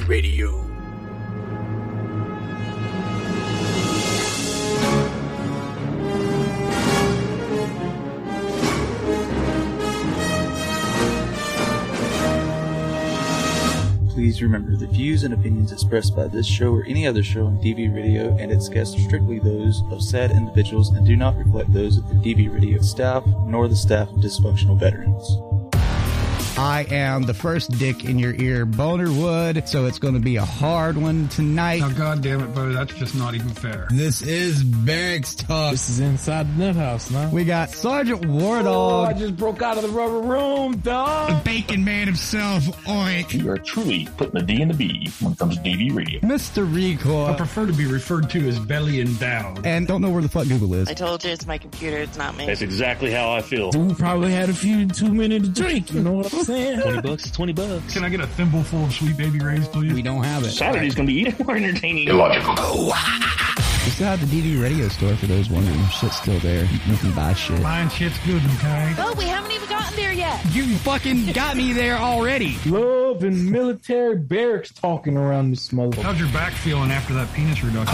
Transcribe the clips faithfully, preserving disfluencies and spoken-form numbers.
Radio. Please remember, the views and opinions expressed by this show or any other show on D V Radio and its guests are strictly those of said individuals and do not reflect those of the D V Radio staff nor the staff of Dysfunctional Veterans. I am the first dick in your ear, Boner Wood, so it's going to be a hard one tonight. Oh, God damn it, Bo, that's just not even fair. This is Barracks Talk. This is inside the nut house now. We got Sergeant War Dog. Oh, I just broke out of the rubber room, dog. The Bacon Man himself, Oink. You are truly putting the D in the B when it comes to D V Radio. Mister Recore. I prefer to be referred to as belly endowed. And don't know where the fuck Google is. I told you it's my computer, it's not me. That's exactly how I feel. We probably had a few too many to drink, you know what I'm saying? twenty bucks is twenty bucks. Can I get a thimble full of Sweet Baby Ray's, please? We don't have it. Saturday's going to be even more entertaining. Illogical. We still have the D V Radio store for those wondering. Shit's still there. You can buy shit. Mine shit's good, okay? Oh, we haven't even gotten there yet. You fucking got me there already. Love and military barracks talking around this motherfucker. How's your back feeling after that penis reduction?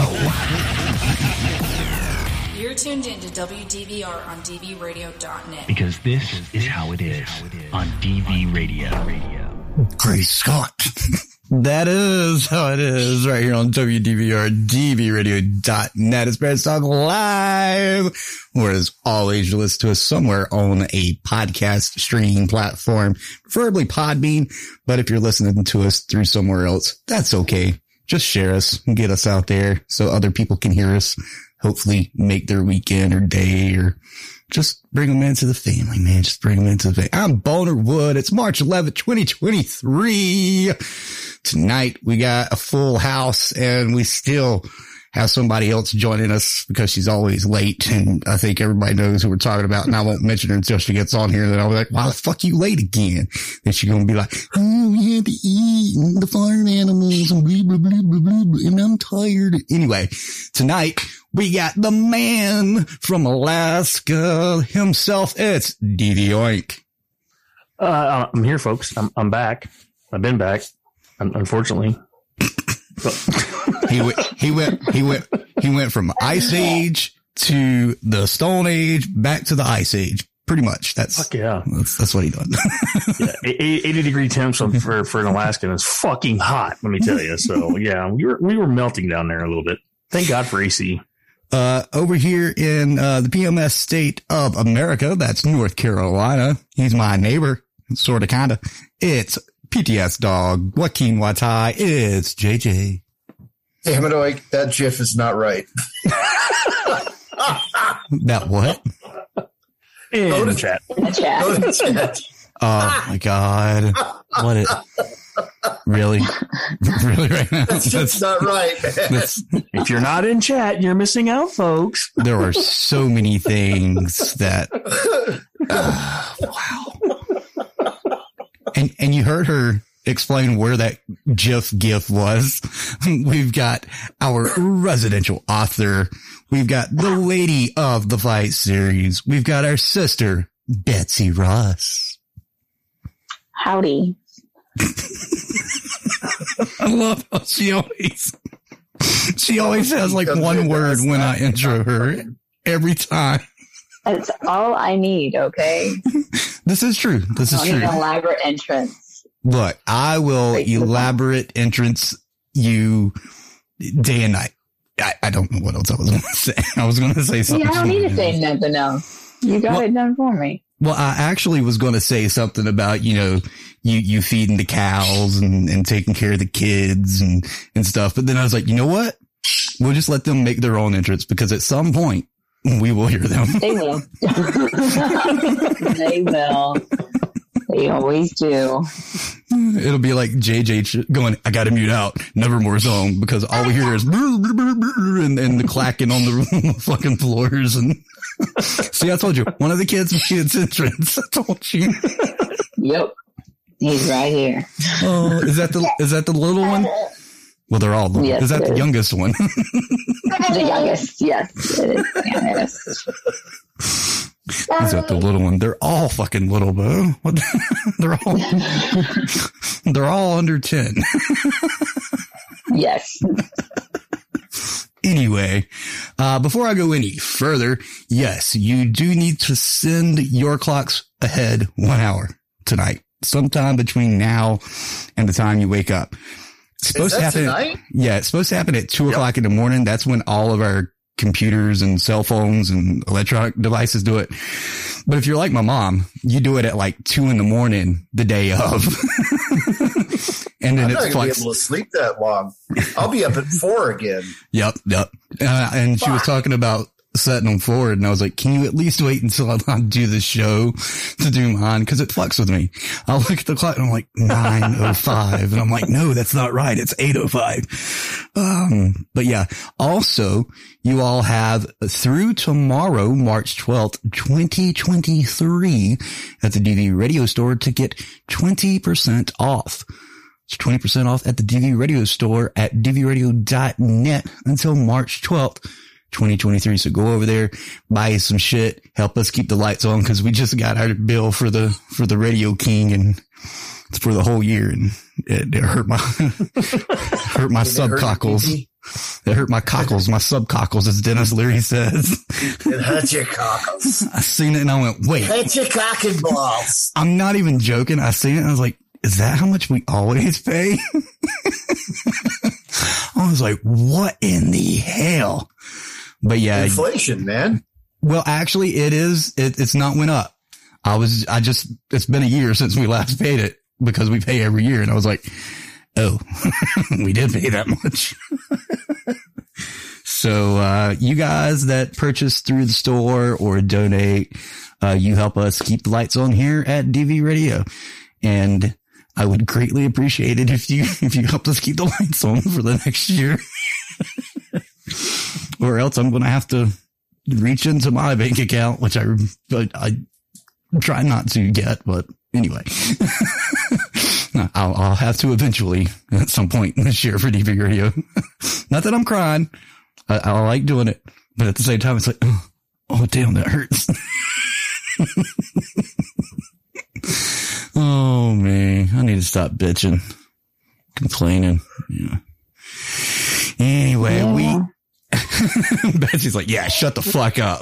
Oh. You're tuned in to W D V R on D V radio dot net. Because this is how it is on D V Radio. Great Scott. That is how it is right here on W D V R, D V radio dot net. It's Barracks Talk Live, where as always you listen to us somewhere on a podcast streaming platform, preferably Podbean. But if you're listening to us through somewhere else, that's okay. Just share us and get us out there so other people can hear us. Hopefully make their weekend or day, or just bring them into the family, man. Just bring them into the family. I'm Boner Wood. It's March eleventh, twenty twenty-three. Tonight we got a full house and we still have somebody else joining us because she's always late. And I think everybody knows who we're talking about. And I won't mention her until she gets on here. And then I'll be like, why the fuck you late again? And she's going to be like, oh, we had to eat the farm animals and blah, blah, blah, blah, blah, blah, and I'm tired. Anyway, tonight we got the man from Alaska himself. It's D V Oink. Uh, I'm here, folks. I'm, I'm back. I've been back, unfortunately. he went, he went, he went, he went from Ice Age to the Stone Age back to the Ice Age. Pretty much. That's, Fuck yeah. That's, that's what he done. Yeah, eighty degree temps for, for an Alaskan is fucking hot, let me tell you. So yeah, we were, we were melting down there a little bit. Thank God for A C. Uh, over here in, uh, the P M S state of America, that's North Carolina. He's my neighbor, sort of, kind of. It's P T S dog, Joaquin Watai. It's J J. Damn it, Oik, that GIF is not right. That what? In Go to chat. chat. Go to chat. Oh my God. What it, really? Really right now? That's just not right. That's, If you're not in chat, you're missing out, folks. there are so many things that, uh, wow. And, and you heard her explain where that GIF GIF was. We've got our residential author. We've got the lady of the fight series. We've got our sister, Betsy Ross. Howdy. I love how she always, she always has like one word when I intro her every time. That's all I need, okay? This is true. This is I need true. an elaborate entrance. Look, I will Right. elaborate entrance you day and night. I, I don't know what else I was going to say. I was going to say something. Yeah, I don't need to say nothing else. You got Well- it done for me. Well, I actually was going to say something about, you know, you, you feeding the cows and, and taking care of the kids and, and stuff. But then I was like, you know what? We'll just let them make their own entrance because at some point we will hear them. They will. They will. They always do. It'll be like J J going, I got to mute out Nevermore's Home because all we hear is and, and the clacking on the fucking floors. And see, I told you, one of the kids made its entrance. I told you. Yep. He's right here. Oh, is that the, is that the little one? Well, they're all little. Yes, is that it the is. youngest one? The youngest, yes. It is. Yes. He's got the little one. They're all fucking little, bro. They're all, they're all under ten. Yes. Anyway, uh, before I go any further, yes, you do need to send your clocks ahead one hour tonight, sometime between now and the time you wake up. It's supposed to happen. Tonight? Yeah, it's supposed to happen at two yep. o'clock in the morning. That's when all of our computers and cell phones and electronic devices do it. But if you're like my mom, you do it at like two in the morning the day of. And then I'm it's not going to be able to sleep that long. I'll be up at four again. Yep, yep. Uh, and Fuck. She was talking about setting them forward, and I was like, can you at least wait until I do the show to do mine? Because it fucks with me. I'll look at the clock and I'm like, nine oh five. And I'm like, no, that's not right. It's eight oh five. Um, but yeah, also, you all have through tomorrow, March twelfth, twenty twenty-three at the D V Radio Store to get twenty percent off. It's twenty percent off at the D V Radio Store at d v radio dot net until March twelfth, twenty twenty-three. So go over there, buy some shit, help us keep the lights on, because we just got our bill for the for the Radio King and it's for the whole year, and it, it hurt my hurt my subcockles. It hurt my cockles, my subcockles, as Dennis Leary says. It hurt your cockles. I seen it and I went, wait. Hurt your cock and balls. I'm not even joking. I seen it and I was like, is that how much we always pay? I was like, what in the hell? But yeah. Inflation, man. Well, actually it is. It, it's not went up. I was, I just, it's been a year since we last paid it because we pay every year. And I was like, oh, we did pay that much. So, uh, you guys that purchase through the store or donate, uh, you help us keep the lights on here at D V Radio. And I would greatly appreciate it if you, if you helped us keep the lights on for the next year. Or else I'm going to have to reach into my bank account, which I, I try not to get, but anyway, I'll, I'll have to eventually at some point this year for D V Radio. Not that I'm crying. I, I like doing it, but at the same time, it's like, oh, oh damn, that hurts. Oh man, I need to stop bitching, complaining. Yeah. Anyway, yeah. we. Betsy's like, yeah, shut the fuck up.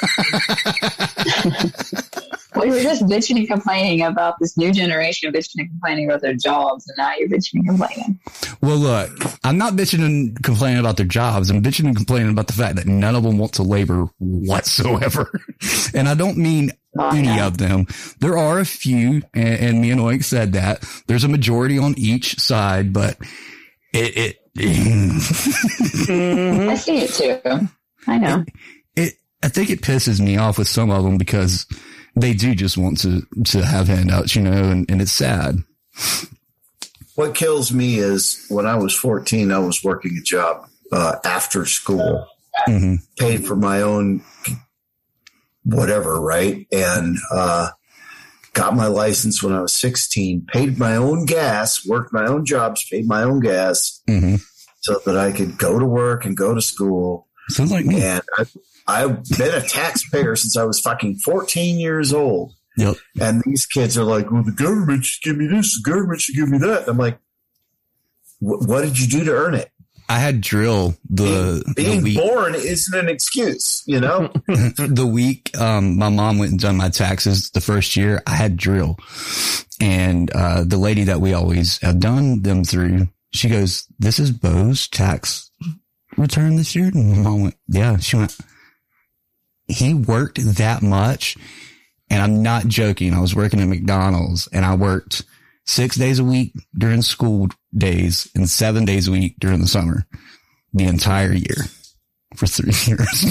We were just bitching and complaining about this new generation, bitching and complaining about their jobs, and now you're bitching and complaining. Well, look, I'm not bitching and complaining about their jobs. I'm bitching and complaining about the fact that none of them want to labor whatsoever. And I don't mean oh, any yeah. of them. There are a few, and, and me and Oink said that. There's a majority on each side, but it... it mm-hmm. I see it too. I know. It, it, I think it pisses me off with some of them because they do just want to, to have handouts, you know, and, and it's sad. What kills me is when I was fourteen, I was working a job uh, after school, mm-hmm. paid for my own whatever, right? And uh, got my license when I was sixteen, paid my own gas, worked my own jobs, paid my own gas mm-hmm. so that I could go to work and go to school. Sounds like me. And I, I've been a taxpayer since I was fucking fourteen years old. Yep. And these kids are like, well, the government should give me this, the government should give me that. And I'm like, what did you do to earn it? I had drill the being the week. born isn't an excuse, you know. The week um my mom went and done my taxes the first year, I had drill, and uh the lady that we always have done them through, she goes, "This is Bo's tax return this year." And my mom went, "Yeah." She went, "He worked that much," and I'm not joking. I was working at McDonald's, and I worked six days a week during school days and seven days a week during the summer, the entire year for three years.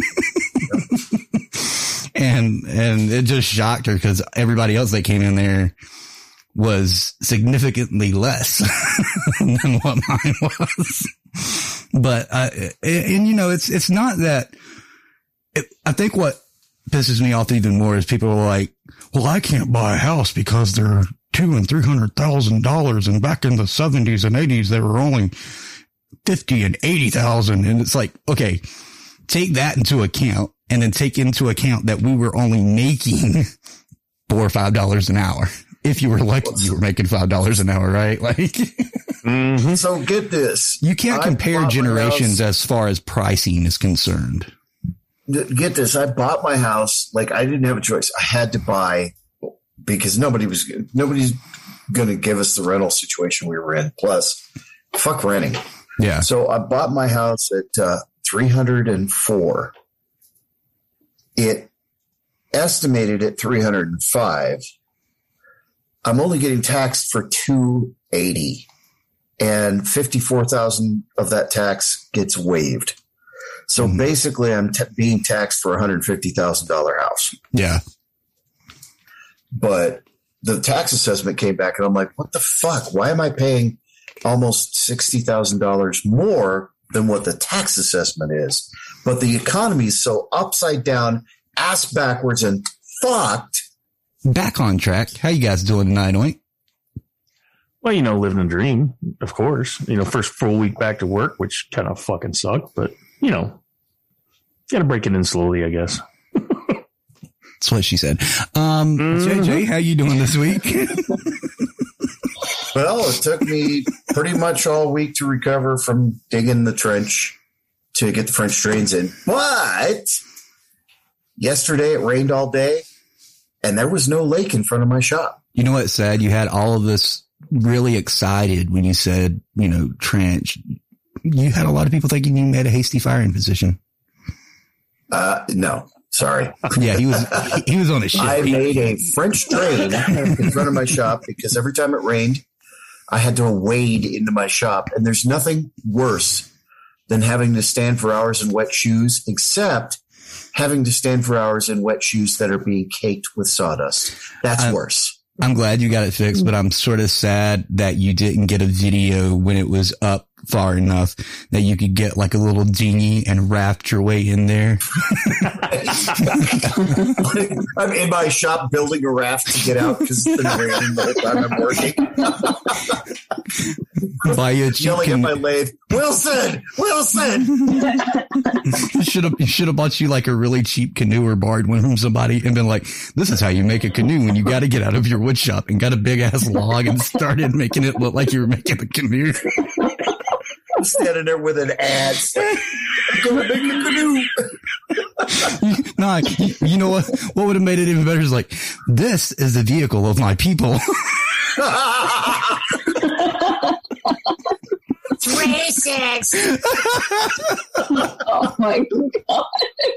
and, and it just shocked her because everybody else that came in there was significantly less than what mine was. But, uh, and, and you know, it's, it's not that it, I think what pisses me off even more is people are like, well, I can't buy a house because they're two and three hundred thousand dollars, and back in the seventies and eighties they were only fifty and eighty thousand. And it's like, okay, take that into account and then take into account that we were only making four or five dollars an hour. If you were lucky, you were making five dollars an hour, right? Like, mm-hmm. So get this. You can't I compare generations as far as pricing is concerned. Get this. I bought my house. Like, I didn't have a choice. I had to buy because nobody was, nobody's going to give us the rental situation we were in. Plus, fuck renting. Yeah. So I bought my house at uh, three hundred four. It estimated at three hundred five. I'm only getting taxed for two eighty, and fifty-four thousand of that tax gets waived. So mm-hmm. basically, I'm t- being taxed for a one hundred fifty thousand dollars house. Yeah. But the tax assessment came back, and I'm like, what the fuck? Why am I paying almost sixty thousand dollars more than what the tax assessment is? But the economy is so upside down, ass backwards, and fucked. Back on track. How you guys doing tonight, Oink? Well, you know, living a dream, of course. You know, first full week back to work, which kind of fucking sucked, but, you know, got to break it in slowly, I guess. That's what she said. Um, mm-hmm. J J, how you doing this week? Well, it took me pretty much all week to recover from digging the trench to get the French drains in. But yesterday it rained all day, and there was no lake in front of my shop. You know what's sad? You had all of this really excited when you said, you know, trench. You had a lot of people thinking you made a hasty firing position. Uh, no, sorry. Yeah, he was he was on a ship. I made a French drain in front of my shop because every time it rained, I had to wade into my shop. And there's nothing worse than having to stand for hours in wet shoes, except having to stand for hours in wet shoes that are being caked with sawdust. That's I'm, worse. I'm glad you got it fixed, but I'm sort of sad that you didn't get a video when it was up far enough that you could get like a little dinghy and raft your way in there. I'm in my shop building a raft to get out because it's been raining the whole time I'm working. Buy you a cheap Yelling can- at my lathe, Wilson, Wilson. You should have you should have bought you like a really cheap canoe or borrowed one from somebody and been like, this is how you make a canoe when you got to get out of your wood shop, and got a big ass log and started making it look like you were making a canoe. I'm standing there with an ad. I'm going to make a canoe. Nah, you, you know what? What would have made it even better is like, this is the vehicle of my people. It's racist. Oh my God.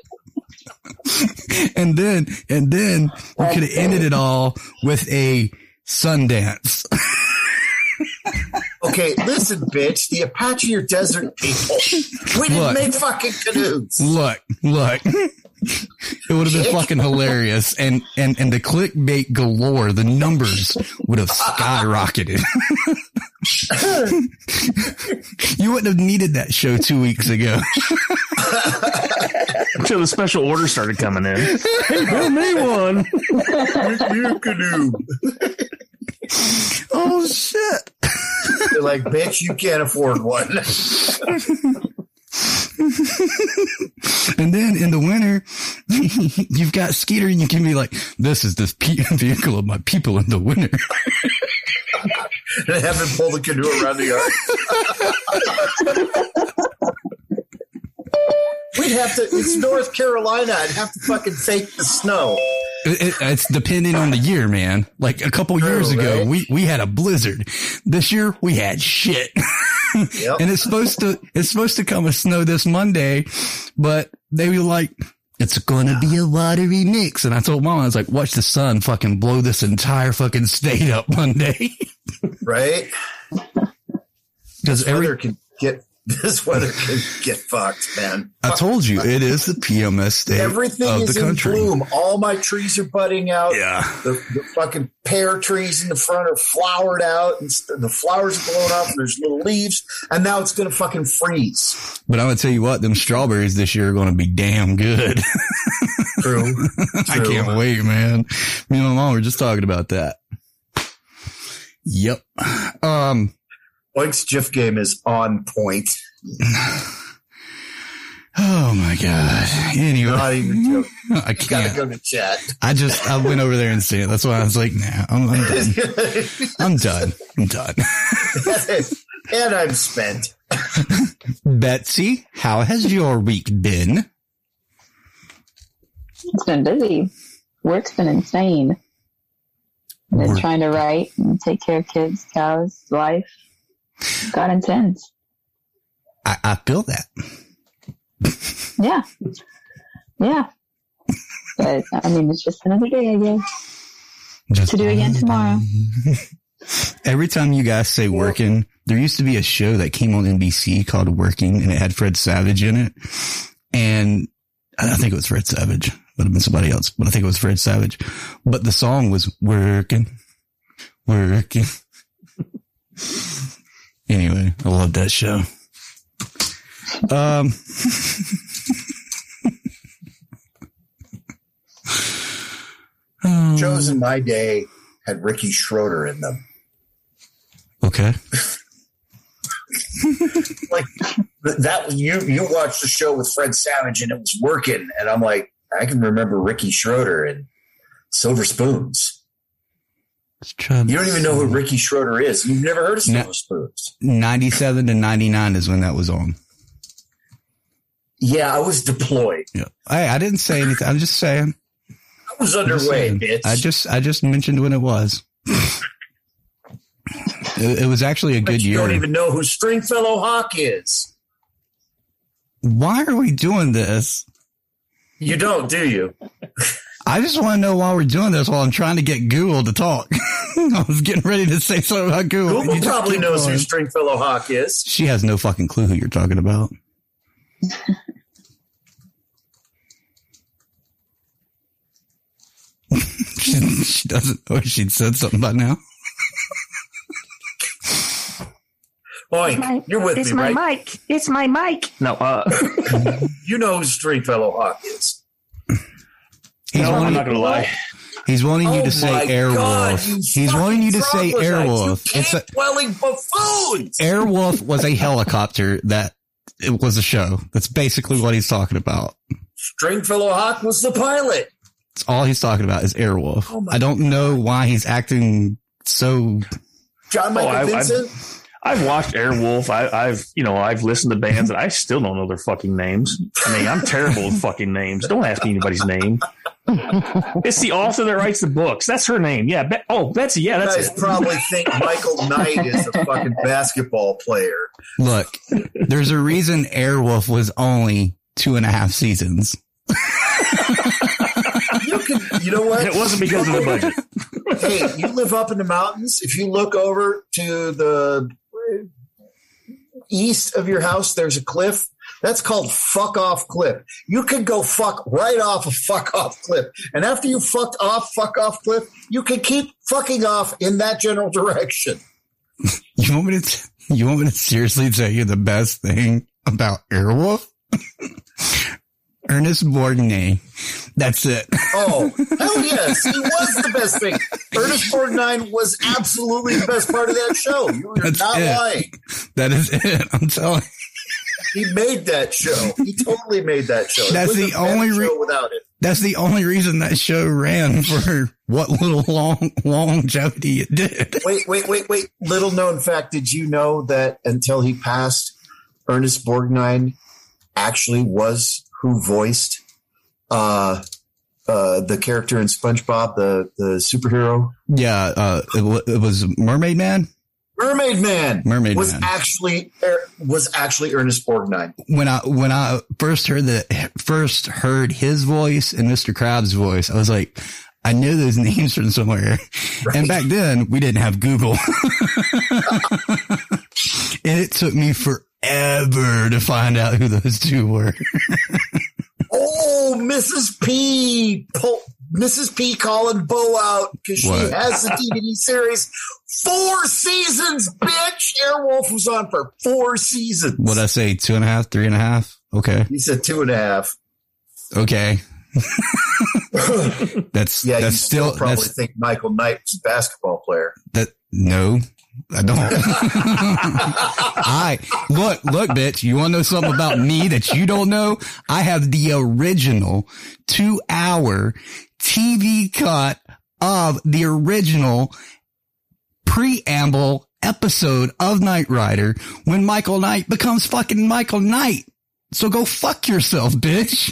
And then, and then we could have ended it all with a Sundance. Okay, listen, bitch. The Apache are desert people. We didn't Look. make fucking canoes. Look, look. It would have been fucking hilarious. And, and, and the clickbait galore, the numbers would have skyrocketed. You wouldn't have needed that show two weeks ago. Until the special order started coming in. Hey, build me one. Make me a canoe. Oh, shit. They're like, bitch, you can't afford one. And then in the winter, you've got Skeeter, and you can be like, this is the pe- vehicle of my people in the winter. And have him pull the canoe around the yard. We'd have to, it's North Carolina. I'd have to fucking fake the snow. It, it, it's depending on the year, man. Like a couple True, years ago, right? we, we had a blizzard. This year we had shit. Yep. And it's supposed to, it's supposed to come a snow this Monday, but they were like, it's going to be a watery mix. And I told Mama, I was like, watch the sun fucking blow this entire fucking state up Monday. Right? Because every, weather can get, this weather can get fucked, man. I told you, it is the P M S state Everything of is the country. in bloom. All my trees are budding out. Yeah. The, the fucking pear trees in the front are flowered out, and st- the flowers are blowing off, and there's little leaves, and now it's going to fucking freeze. But I'm going to tell you what, them strawberries this year are going to be damn good. True. True. I can't wait, man. Me and my mom were just talking about that. Yep. Um, Oink's GIF game is on point. Oh my God. Anyway. Not even joking. I You can't. gotta go to chat. I just, I went over there and seen it. That's why I was like, nah, I'm, I'm done. I'm done. I'm done. And I'm spent. Betsy, how has your week been? It's been busy. Work's been insane. And then Work. trying to write and take care of kids, cows, life. Got intense. I, I feel that. Yeah. Yeah. But, I mean, it's just another day, I guess. Just to do again tomorrow. Every time you guys say working, there used to be a show that came on N B C called Working, and it had Fred Savage in it. And I think it was Fred Savage. Would have been somebody else, but I think it was Fred Savage. But the song was Working, Working. Anyway, I love that show. Um, Shows in my day had Ricky Schroeder in them. Okay. Like that, you you watched the show with Fred Savage and it was Working, and I'm like, I can remember Ricky Schroeder and Silver Spoons. You don't even know who Ricky Schroeder is. You've never heard of Silver No. Spoons. ninety-seven to ninety-nine is when that was on. Yeah, I was deployed. Yeah. Hey, I didn't say anything. I'm just saying. I was I'm just underway, saying. bitch. I just, I just mentioned when it was. it, it was actually a But good you year. don't even know who Stringfellow Hawk is. Why are we doing this? You don't, do you? I just want to know why we're doing this while I'm trying to get Google to talk. I was getting ready to say something about Google. Google You just probably keep knows going. who Stringfellow Hawk is. She has no fucking clue who you're talking about. she, she doesn't know. She'd said something by now. Oink, you're with it's me, my right? mic. It's my mic. No, uh, You know who Stringfellow Hawk is. He's no, I'm wanting, not gonna lie. he's wanting you Oh to say my God, Airwolf. you He's wanting you to say fucking Airwolf. You It's a, dwelling buffoons. Airwolf was a helicopter that it was a show. That's basically what he's talking about. Stringfellow Hawk was the pilot. That's all he's talking about is Airwolf. Oh my I don't know why he's acting so. John Michael Oh, I- Vincent. I've watched Airwolf. I, I've, you know, I've listened to bands and I still don't know their fucking names. I mean, I'm terrible with fucking names. Don't ask me anybody's name. It's the author that writes the books. That's her name. Yeah. Be- oh, Betsy. Yeah, You that's guys it. probably think Michael Knight is a fucking basketball player. Look, there's a reason Airwolf was only two and a half seasons. You can, you know what? It wasn't because of the budget. Hey, you live up in the mountains. If you look over to the east of your house, there's a cliff. That's called Fuck Off Cliff. You could go fuck right off a Fuck Off Cliff. And after you fucked off Fuck Off Cliff, you can keep fucking off in that general direction. You want me to? You want me to seriously tell you the best thing about Airwolf? Ernest Borgnine. That's it. Oh, hell yes. He was the best thing. Ernest Borgnine was absolutely the best part of that show. You're That's not it. lying. That is it. I'm telling you. He made that show. He totally made that show. It That's wouldn't the have been a only re- show without it. That's the only reason that show ran for what little long longevity it did. Wait, wait, wait, wait. Little known fact. Did you know that until he passed, Ernest Borgnine actually was who voiced uh, uh, the character in SpongeBob, the, the superhero? Yeah, uh, it, w- it was Mermaid Man. Mermaid Man. Mermaid was Man. actually er, was actually Ernest Borgnine. When I when I first heard the first heard his voice and Mister Krabs' voice, I was like, I know those names from somewhere. Right. And back then we didn't have Google, and it took me forever to find out who those two were. Oh, Missus P. Pull, Missus P calling Bo out because she What? has the D V D series. Four seasons, bitch. Airwolf was on for four seasons. What'd I say? Two and a half, three and a half? Okay. You said two and a half. Okay. that's, yeah, that's you still, still, probably that's, think Michael Knight was a basketball player. that, no, I don't. I look, look, bitch. You want to know something about me that you don't know? I have the original two hour T V cut of the original preamble episode of Knight Rider when Michael Knight becomes fucking Michael Knight. So go fuck yourself, bitch.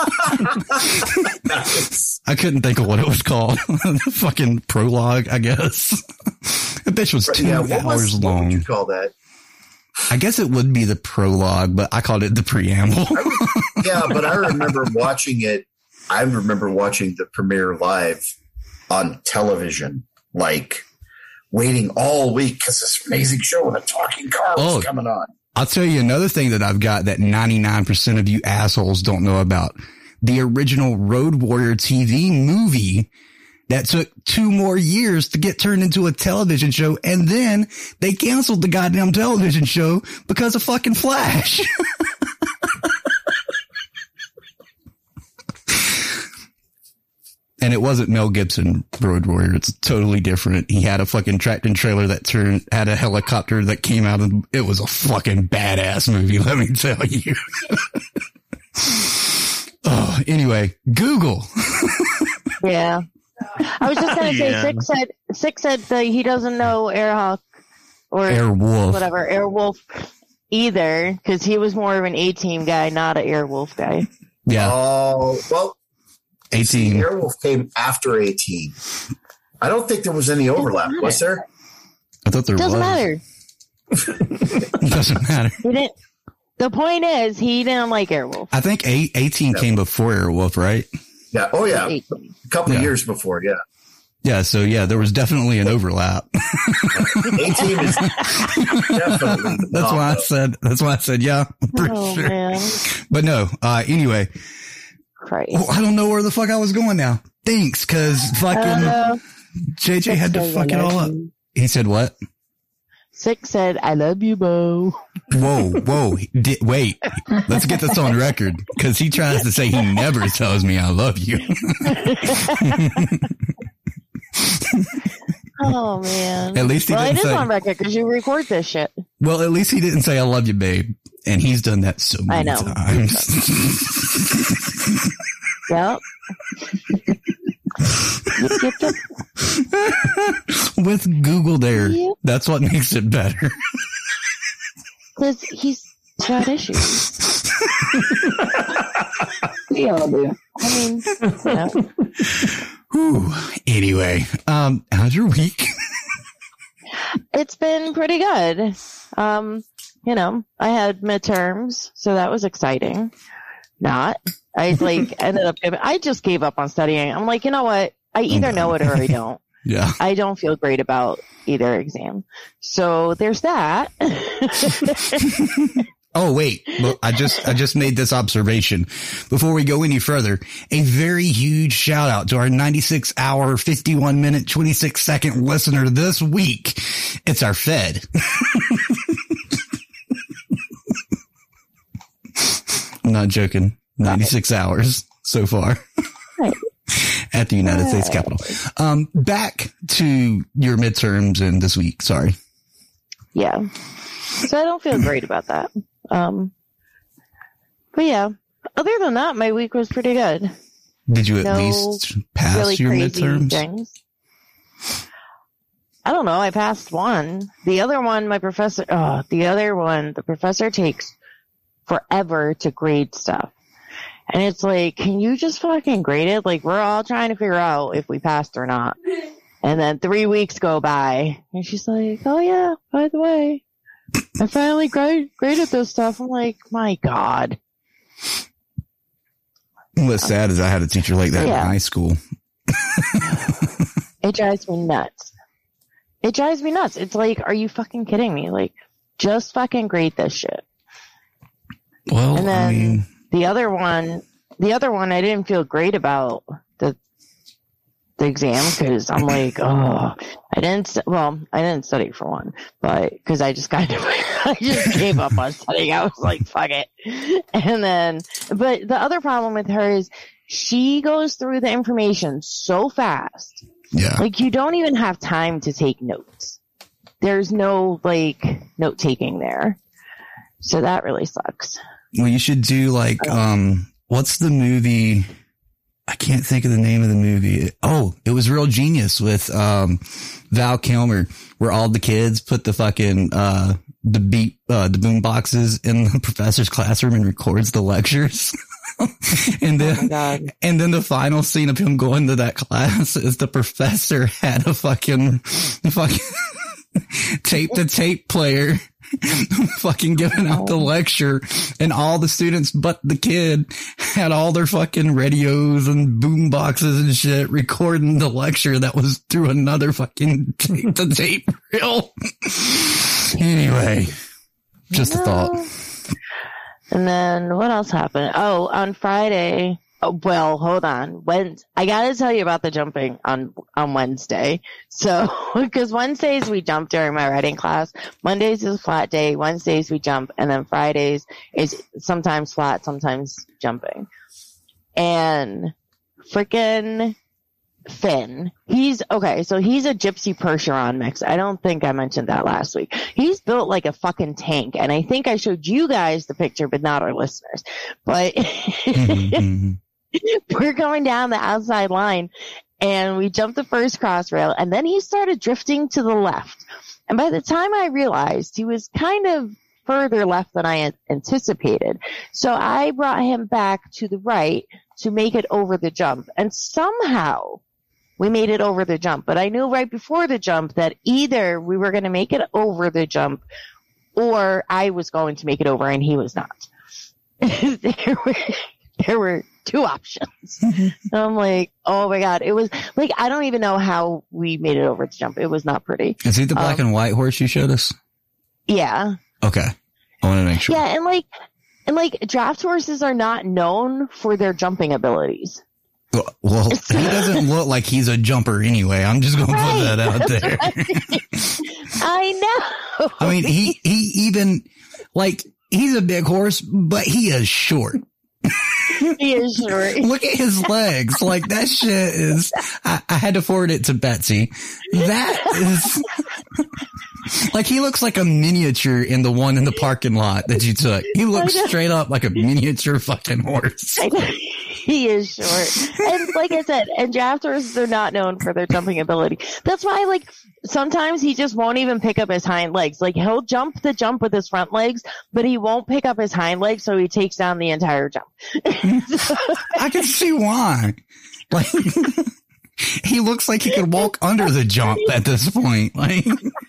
I couldn't think of what it was called. Fucking prologue, I guess. The bitch was two yeah, what hours was, long. What would you call that? I guess it would be the prologue, but I called it the preamble. I, yeah, but I remember watching it. I remember watching the premiere live on television, like waiting all week because this amazing show with a talking car was oh, coming on. I'll tell you another thing that I've got that ninety-nine percent of you assholes don't know about. The original Road Warrior T V movie that took two more years to get turned into a television show. And then they canceled the goddamn television show because of fucking Flash. And it wasn't Mel Gibson Road Warrior. It's totally different. He had a fucking tractor trailer that turned, had a helicopter that came out and it was a fucking badass movie. Let me tell you. Oh, anyway, Google. Yeah. I was just going to say, Yeah. Six said, Six said that he doesn't know Airhawk or Airwolf. whatever, Airwolf either, because he was more of an A-Team guy, not an Airwolf guy. Yeah. Oh, well, eighteen. see, Airwolf came after eighteen. I don't think there was any overlap, was there? I thought there Doesn't was. matter. It doesn't matter. He didn't. The point is, he didn't like Airwolf. I think eight, eighteen Yeah. came before Airwolf, right? Yeah. Oh, yeah. eighteen. A couple Yeah. years before, yeah. Yeah. So yeah, there was definitely an overlap. eighteen is definitely the That's why I combo. said, that's why I said, yeah, I'm pretty Oh, sure. man. But no, uh, anyway, Christ. oh, I don't know where the fuck I was going now. Thanks. Cause fucking Uh, J J had to Six fuck said, it "I all love up. you." He said what? Six said, I love you, Bo. Whoa, whoa. Di- wait, let's get this on record because he tries to say he never tells me I love you. Oh, man. At least he well, it didn't is say- on record because you record this shit. Well, at least he didn't say I love you, babe. And he's done that so many I know. times. Yep. Yep, yep, yep. With Google there. Yep. That's what makes it better. Because he's got issues. We all do. I mean, you know. Whew. Anyway, um, how's your week? It's been pretty good. Um, you know, I had midterms, so that was exciting. Not. I like ended up giving, I just gave up on studying. I'm like, you know what? I either know it or I don't. Yeah. I don't feel great about either exam. So there's that. Oh, wait. Well, I just, I just made this observation before we go any further. A very huge shout out to our ninety-six hour, fifty-one minute, twenty-six second listener this week. It's our Fed. I'm not joking. ninety-six hours so far Right. at the United States Capitol. Um, back to your midterms and this week. Sorry. Yeah. So I don't feel great about that. Um, but yeah, other than that, my week was pretty good. Did you at No least pass really your crazy midterms? things. I don't know. I passed one. The other one, my professor, oh, the other one, the professor takes forever to grade stuff. And it's like, can you just fucking grade it? Like, we're all trying to figure out if we passed or not. And then three weeks go by, and she's like, oh yeah, by the way, I finally grade, graded this stuff. I'm like, my God. What's sad is I had a teacher like that Yeah. in high school. It drives me nuts. It drives me nuts. It's like, are you fucking kidding me? Like, just fucking grade this shit. Well, And then I mean, the other one, the other one, I didn't feel great about the the exam because I'm like, oh, I didn't. st- Well, I didn't study for one, but because I just kind of, I just gave up on studying. I was like, fuck it. And then, but the other problem with her is she goes through the information so fast. yeah. Like, you don't even have time to take notes. there's no like note taking there. So that really sucks. Well, you should do like, um, what's the movie? I can't think of the name of the movie. Oh, it was Real Genius with, um, Val Kilmer, where all the kids put the fucking, uh, the beat, uh, the boom boxes in the professor's classroom and records the lectures. and then, oh and then the final scene of him going to that class is the professor had a fucking, fucking tape to tape player fucking giving out the lecture, and all the students but the kid had all their fucking radios and boom boxes and shit recording the lecture that was through another fucking tape to tape reel. Anyway, just a thought. And then what else happened? Oh, on Friday. Oh, well, hold on. When I gotta tell you about the jumping on on Wednesday. So, because Wednesdays we jump during my writing class. Mondays is a flat day. Wednesdays we jump, and then Fridays is sometimes flat, sometimes jumping. And freaking Finn, he's okay. So he's a Gypsy Percheron mix. I don't think I mentioned that last week. He's built like a fucking tank, and I think I showed you guys the picture, but not our listeners. But. mm-hmm. We're going down the outside line, and we jumped the first cross rail, and then he started drifting to the left. And by the time I realized, he was kind of further left than I had anticipated. So I brought him back to the right to make it over the jump. And somehow we made it over the jump. But I knew right before the jump that either we were going to make it over the jump or I was going to make it over and he was not. there were, there were two options. Mm-hmm. So I'm like, oh my God. It was like, I don't even know how we made it over the jump. It was not pretty. Is he the black um, and white horse you showed us? Yeah. Okay. I want to make sure. Yeah. And like, and like draft horses are not known for their jumping abilities. Well, well he doesn't look like he's a jumper anyway. I'm just going right. to put that out there. I know. I mean, he, he even like, he's a big horse, but he is short. He is short. Look at his legs. Like that shit is, I, I had to forward it to Betsy. That is like, he looks like a miniature in the one in the parking lot that you took. He looks straight up like a miniature fucking horse. He is short. And like I said, and draft horses are not known for their jumping ability. That's why, like, sometimes he just won't even pick up his hind legs. Like, he'll jump the jump with his front legs, but he won't pick up his hind legs, so he takes down the entire jump. I can see why. Like, he looks like he could walk under the jump at this point. Like,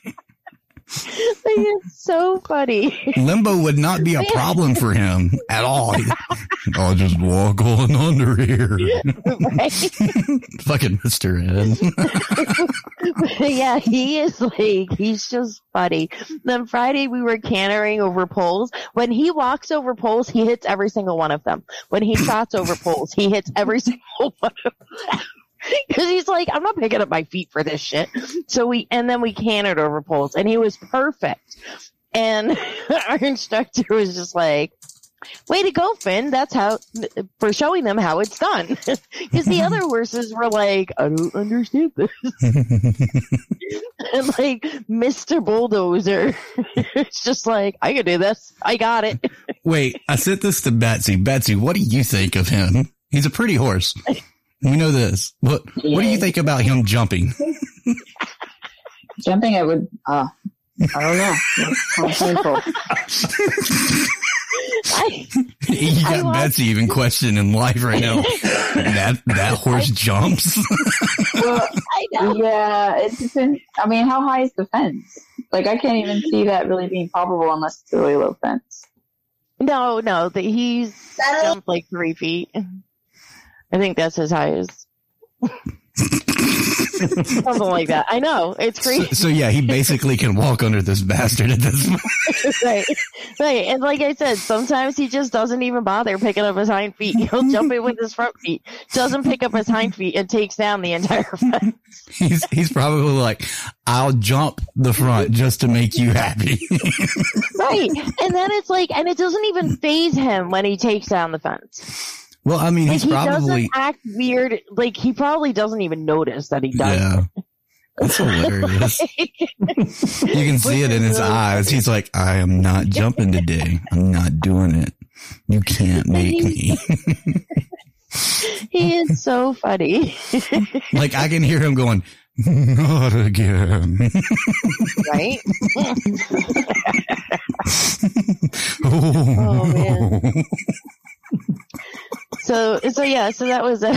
it's so funny. Limbo would not be a problem for him at all. I'll just walk on under here. Right? Fucking Mister Ed. Yeah, he is like, he's just funny. Then Friday we were cantering over poles. When he walks over poles, he hits every single one of them. When he trots over poles, he hits every single one of them. Because he's like, I'm not picking up my feet for this shit. So we, and then we cantered over poles, and he was perfect. And our instructor was just like, way to go, Finn. That's how, for showing them how it's done. Because the other horses were like, I don't understand this. And like, Mister Bulldozer, it's just like, I can do this. I got it. Wait, I sent this to Betsy. Betsy, what do you think of him? He's a pretty horse. We know this. What What do you think about him jumping? Jumping, I would. Uh, I don't know. It's kind of painful. I, you got Betsy even questioning life right now. That that horse jumps. Well, I know. Yeah, it depends. I mean, how high is the fence? Like, I can't even see that really being probable unless it's a really low fence. No, no, that he's jumped like three feet. I think that's as high as something like that. I know, it's crazy. So, so yeah, he basically can walk under this bastard at this point. Right, right. And like I said, sometimes he just doesn't even bother picking up his hind feet. He'll jump in with his front feet, doesn't pick up his hind feet, and takes down the entire fence. He's he's probably like, I'll jump the front just to make you happy. Right, and then it's like, and it doesn't even faze him when he takes down the fence. Well, I mean, like, he's he probably doesn't act weird. Like, he probably doesn't even notice that he does. Yeah. That's hilarious. You can see it in his eyes. He's like, I am not jumping today. I'm not doing it. You can't make me. He is so funny. Like, I can hear him going, not again. Right? Oh, oh man. So, so yeah, so that was a,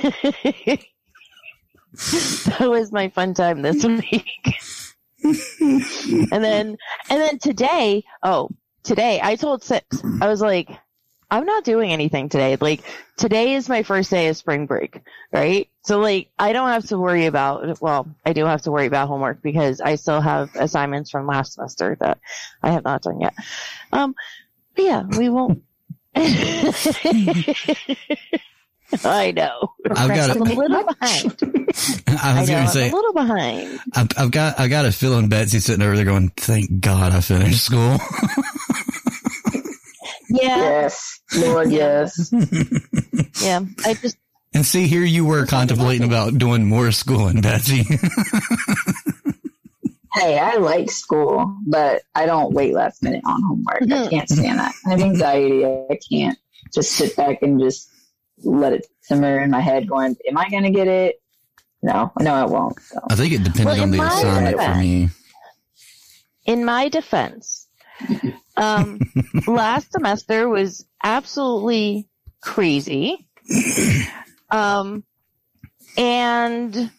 that was my fun time this week. And then, and then today, oh, today I told Six, I was like, I'm not doing anything today. Like, today is my first day of spring break, right? So, like, I don't have to worry about, well, I do have to worry about homework because I still have assignments from last semester that I have not done yet. Um, but yeah, we won't. I know. I've got I'm a little behind. I was I know, going to say, I'm a little behind. I've, I've got, I got a feeling Betsy's sitting over there going, thank God I finished school. Yeah. Yes. Lord, yes. Yeah. I just. And see, here you were contemplating about doing more schooling, Betsy. Hey, I like school, but I don't wait last minute on homework. I can't stand that. I have anxiety. I can't just sit back and just let it simmer in my head going, am I going to get it? No, no, I won't. So. I think it depended well, on the assignment defense, for me. In my defense, um, last semester was absolutely crazy. Um, and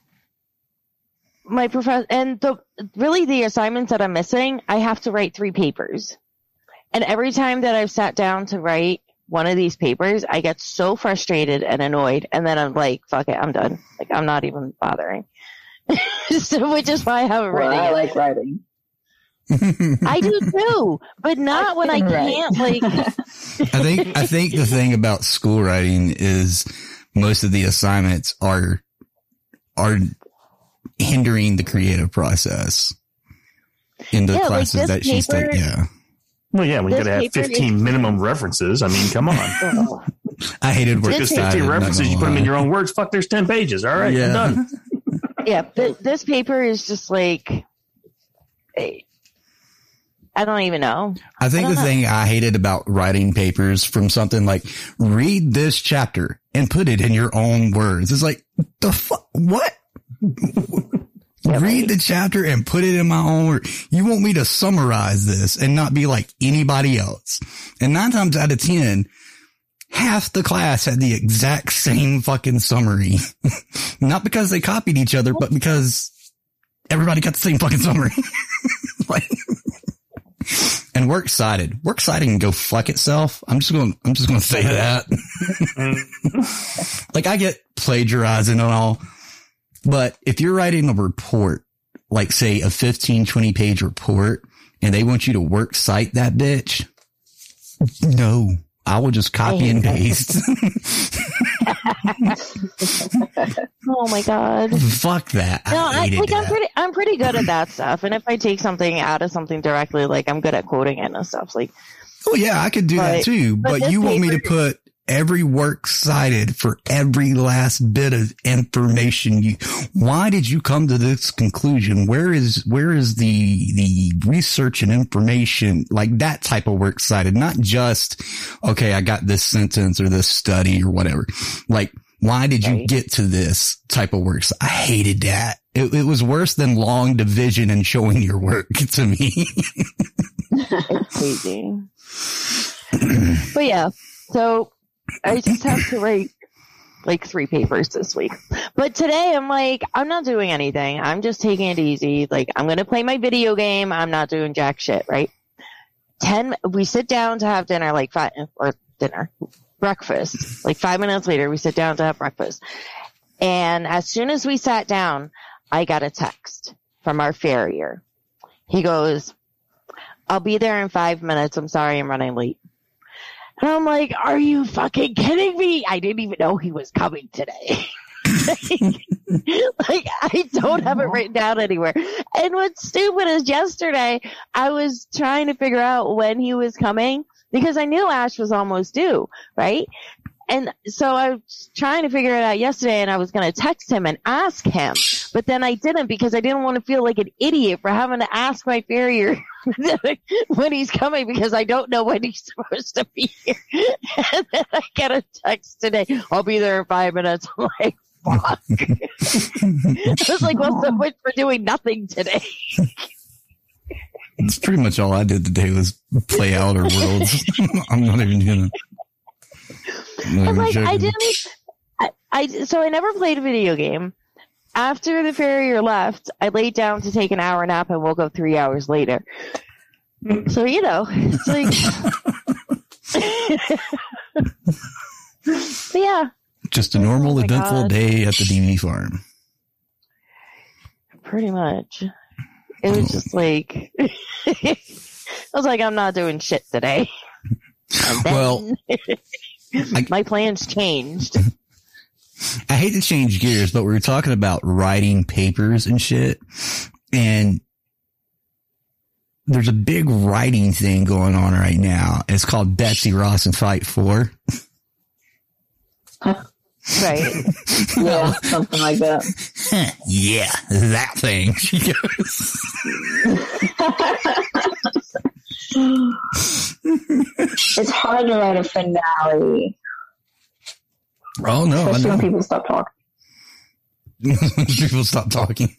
my professor, and the, really the assignments that I'm missing, I have to write three papers. And every time that I've sat down to write one of these papers, I get so frustrated and annoyed. And then I'm like, fuck it, I'm done. Like, I'm not even bothering. So, which is why I haven't well, written I it. like writing. I do too, but not I when I can't, like. I think, I think the thing about school writing is most of the assignments are, are hindering the creative process in the Yeah, like classes this that she's paper- taking. Yeah. Well, yeah, we This got to have paper fifteen is- minimum references. I mean, come on. I hated work Because excited, fifteen not references, gonna you put them in lie. your own words. Fuck, there's ten pages. All right, Yeah. I'm done. Yeah, th- this paper is just like, I don't even know. I think I the don't know. thing I hated about writing papers from something like read this chapter and put it in your own words. It's like, the fuck, what? Yeah, read right. the chapter and put it in my own words. You want me to summarize this and not be like anybody else. And nine times out of ten, half the class had the exact same fucking summary. Not because they copied each other, but because everybody got the same fucking summary. Like, and Works Cited. Works Cited can go fuck itself. I'm just going, I'm just going to say that. Like, I get plagiarizing and all, but if you're writing a report, like say a fifteen, twenty page report, and they want you to work cite that bitch, no, I will just copy and paste. Oh my god. Fuck that. No, I I hated like I'm that. pretty I'm pretty good at that stuff. And if I take something out of something directly, like I'm good at quoting it and stuff. Like, Oh yeah, I could do that But- too, but but, this you want me to paper- put every work cited for every last bit of information. You, why did you come to this conclusion? Where is, where is the, the research and information, like that type of work cited? Not just, okay, I got this sentence or this study or whatever. Like, why did you Right. get to this type of work? I hated that. It, it was worse than long division and showing your work to me. it's crazy. But yeah, so I just have to write like three papers this week. But today I'm like, I'm not doing anything. I'm just taking it easy. Like, I'm going to play my video game. I'm not doing jack shit, right? Ten, we sit down to have dinner, like five, or dinner, breakfast. Like five minutes later, we sit down to have breakfast. And as soon as we sat down, I got a text from our farrier. He goes, I'll be there in five minutes. I'm sorry I'm running late. And I'm like, are you fucking kidding me? I didn't even know he was coming today. Like, I don't have it written down anywhere. And what's stupid is yesterday, I was trying to figure out when he was coming because I knew Ash was almost due, right? And so I was trying to figure it out yesterday, and I was going to text him and ask him, But then I didn't because I didn't want to feel like an idiot for having to ask my farrier when he's coming because I don't know when he's supposed to be here. And then I get a text today, I'll be there in five minutes. I'm like, fuck. I was like, what's the point for doing nothing today? It's pretty much all I did today was play Outer Worlds. I'm not even gonna. I'm like, I didn't. I, I so I never played a video game. After the farrier left, I laid down to take an hour nap and woke up three hours later. So you know, it's like, but yeah, just a normal, oh eventful God. day at the D V farm. Pretty much. It was just like, I was like, I'm not doing shit today. Well, I, my plans changed. I hate to change gears, but we were talking about writing papers and shit. And there's a big writing thing going on right now. It's called Betsy Ross and Fight four. Right. Yeah, something like that. Yeah, that thing. She goes. It's hard to write a finale. Oh, no. Especially I know. when people stop talking. People stop talking.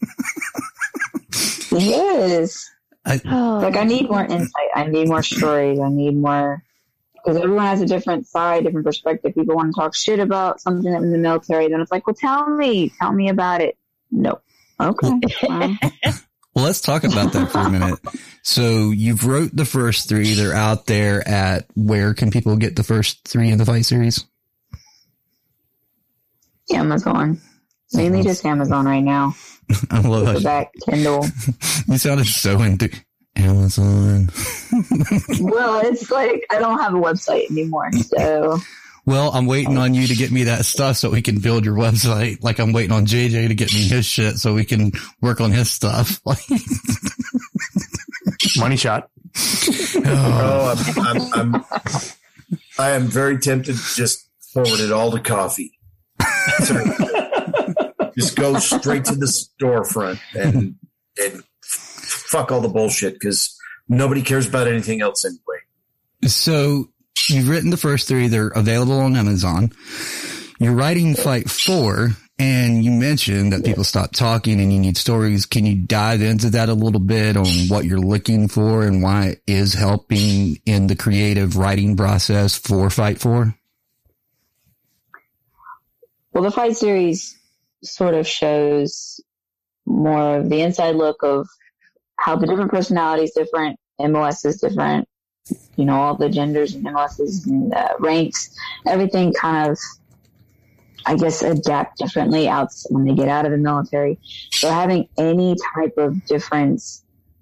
Yes. I, like, I need more insight. I need more stories. I need more... Because everyone has a different side, different perspective. People want to talk shit about something that was in the military. Then it's like, well, tell me. Tell me about it. No. Okay. Um, well, let's talk about that for a minute. So you've wrote the first three. They're out there at where can people get the first three in the fight series? Amazon. Mainly just Amazon right now. I love that. Back Kindle. You sounded so into Amazon. Well, it's like I don't have a website anymore, so. Well, I'm waiting on you to get me that stuff so we can build your website. Like I'm waiting on J J to get me his shit so we can work on his stuff. Money shot. Oh, I'm, I'm, I'm, I am very tempted to just forward it all to coffee. So, just go straight to the storefront and and fuck all the bullshit because nobody cares about anything else anyway. So you've written the first three. They're available on Amazon. You're writing Fight four, and you mentioned that people stop talking and you need stories. Can you dive into that a little bit on what you're looking for and why it is helping in the creative writing process for Fight four? Well, the Fight series sort of shows more of the inside look of how the different personalities, different M O Ss, different, you know, all the genders and M O Ss and uh, ranks, everything kind of, I guess, adapt differently out when they get out of the military. So having any type of difference,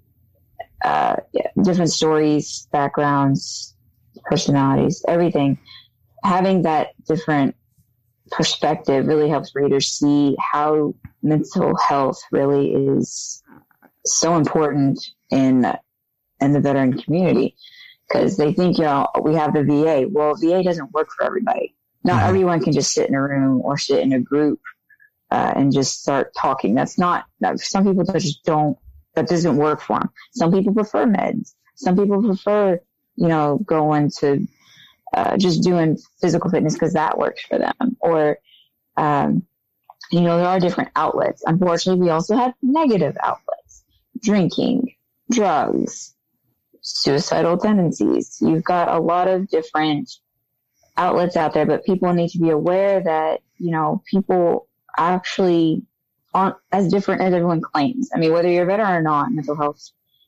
uh, yeah, different stories, backgrounds, personalities, everything, having that different perspective really helps readers see how mental health really is so important in in the veteran community because they think, you know, we have the V A. Well, V A doesn't work for everybody. Not mm-hmm. everyone can just sit in a room or sit in a group uh, and just start talking. That's not, that, some people just don't, that doesn't work for them. Some people prefer meds. Some people prefer, you know, going to Uh, just doing physical fitness because that works for them. Or, um, you know, there are different outlets. Unfortunately, we also have negative outlets. Drinking, drugs, suicidal tendencies. You've got a lot of different outlets out there, but people need to be aware that, you know, people actually aren't as different as everyone claims. I mean, whether you're a veteran or not, mental health,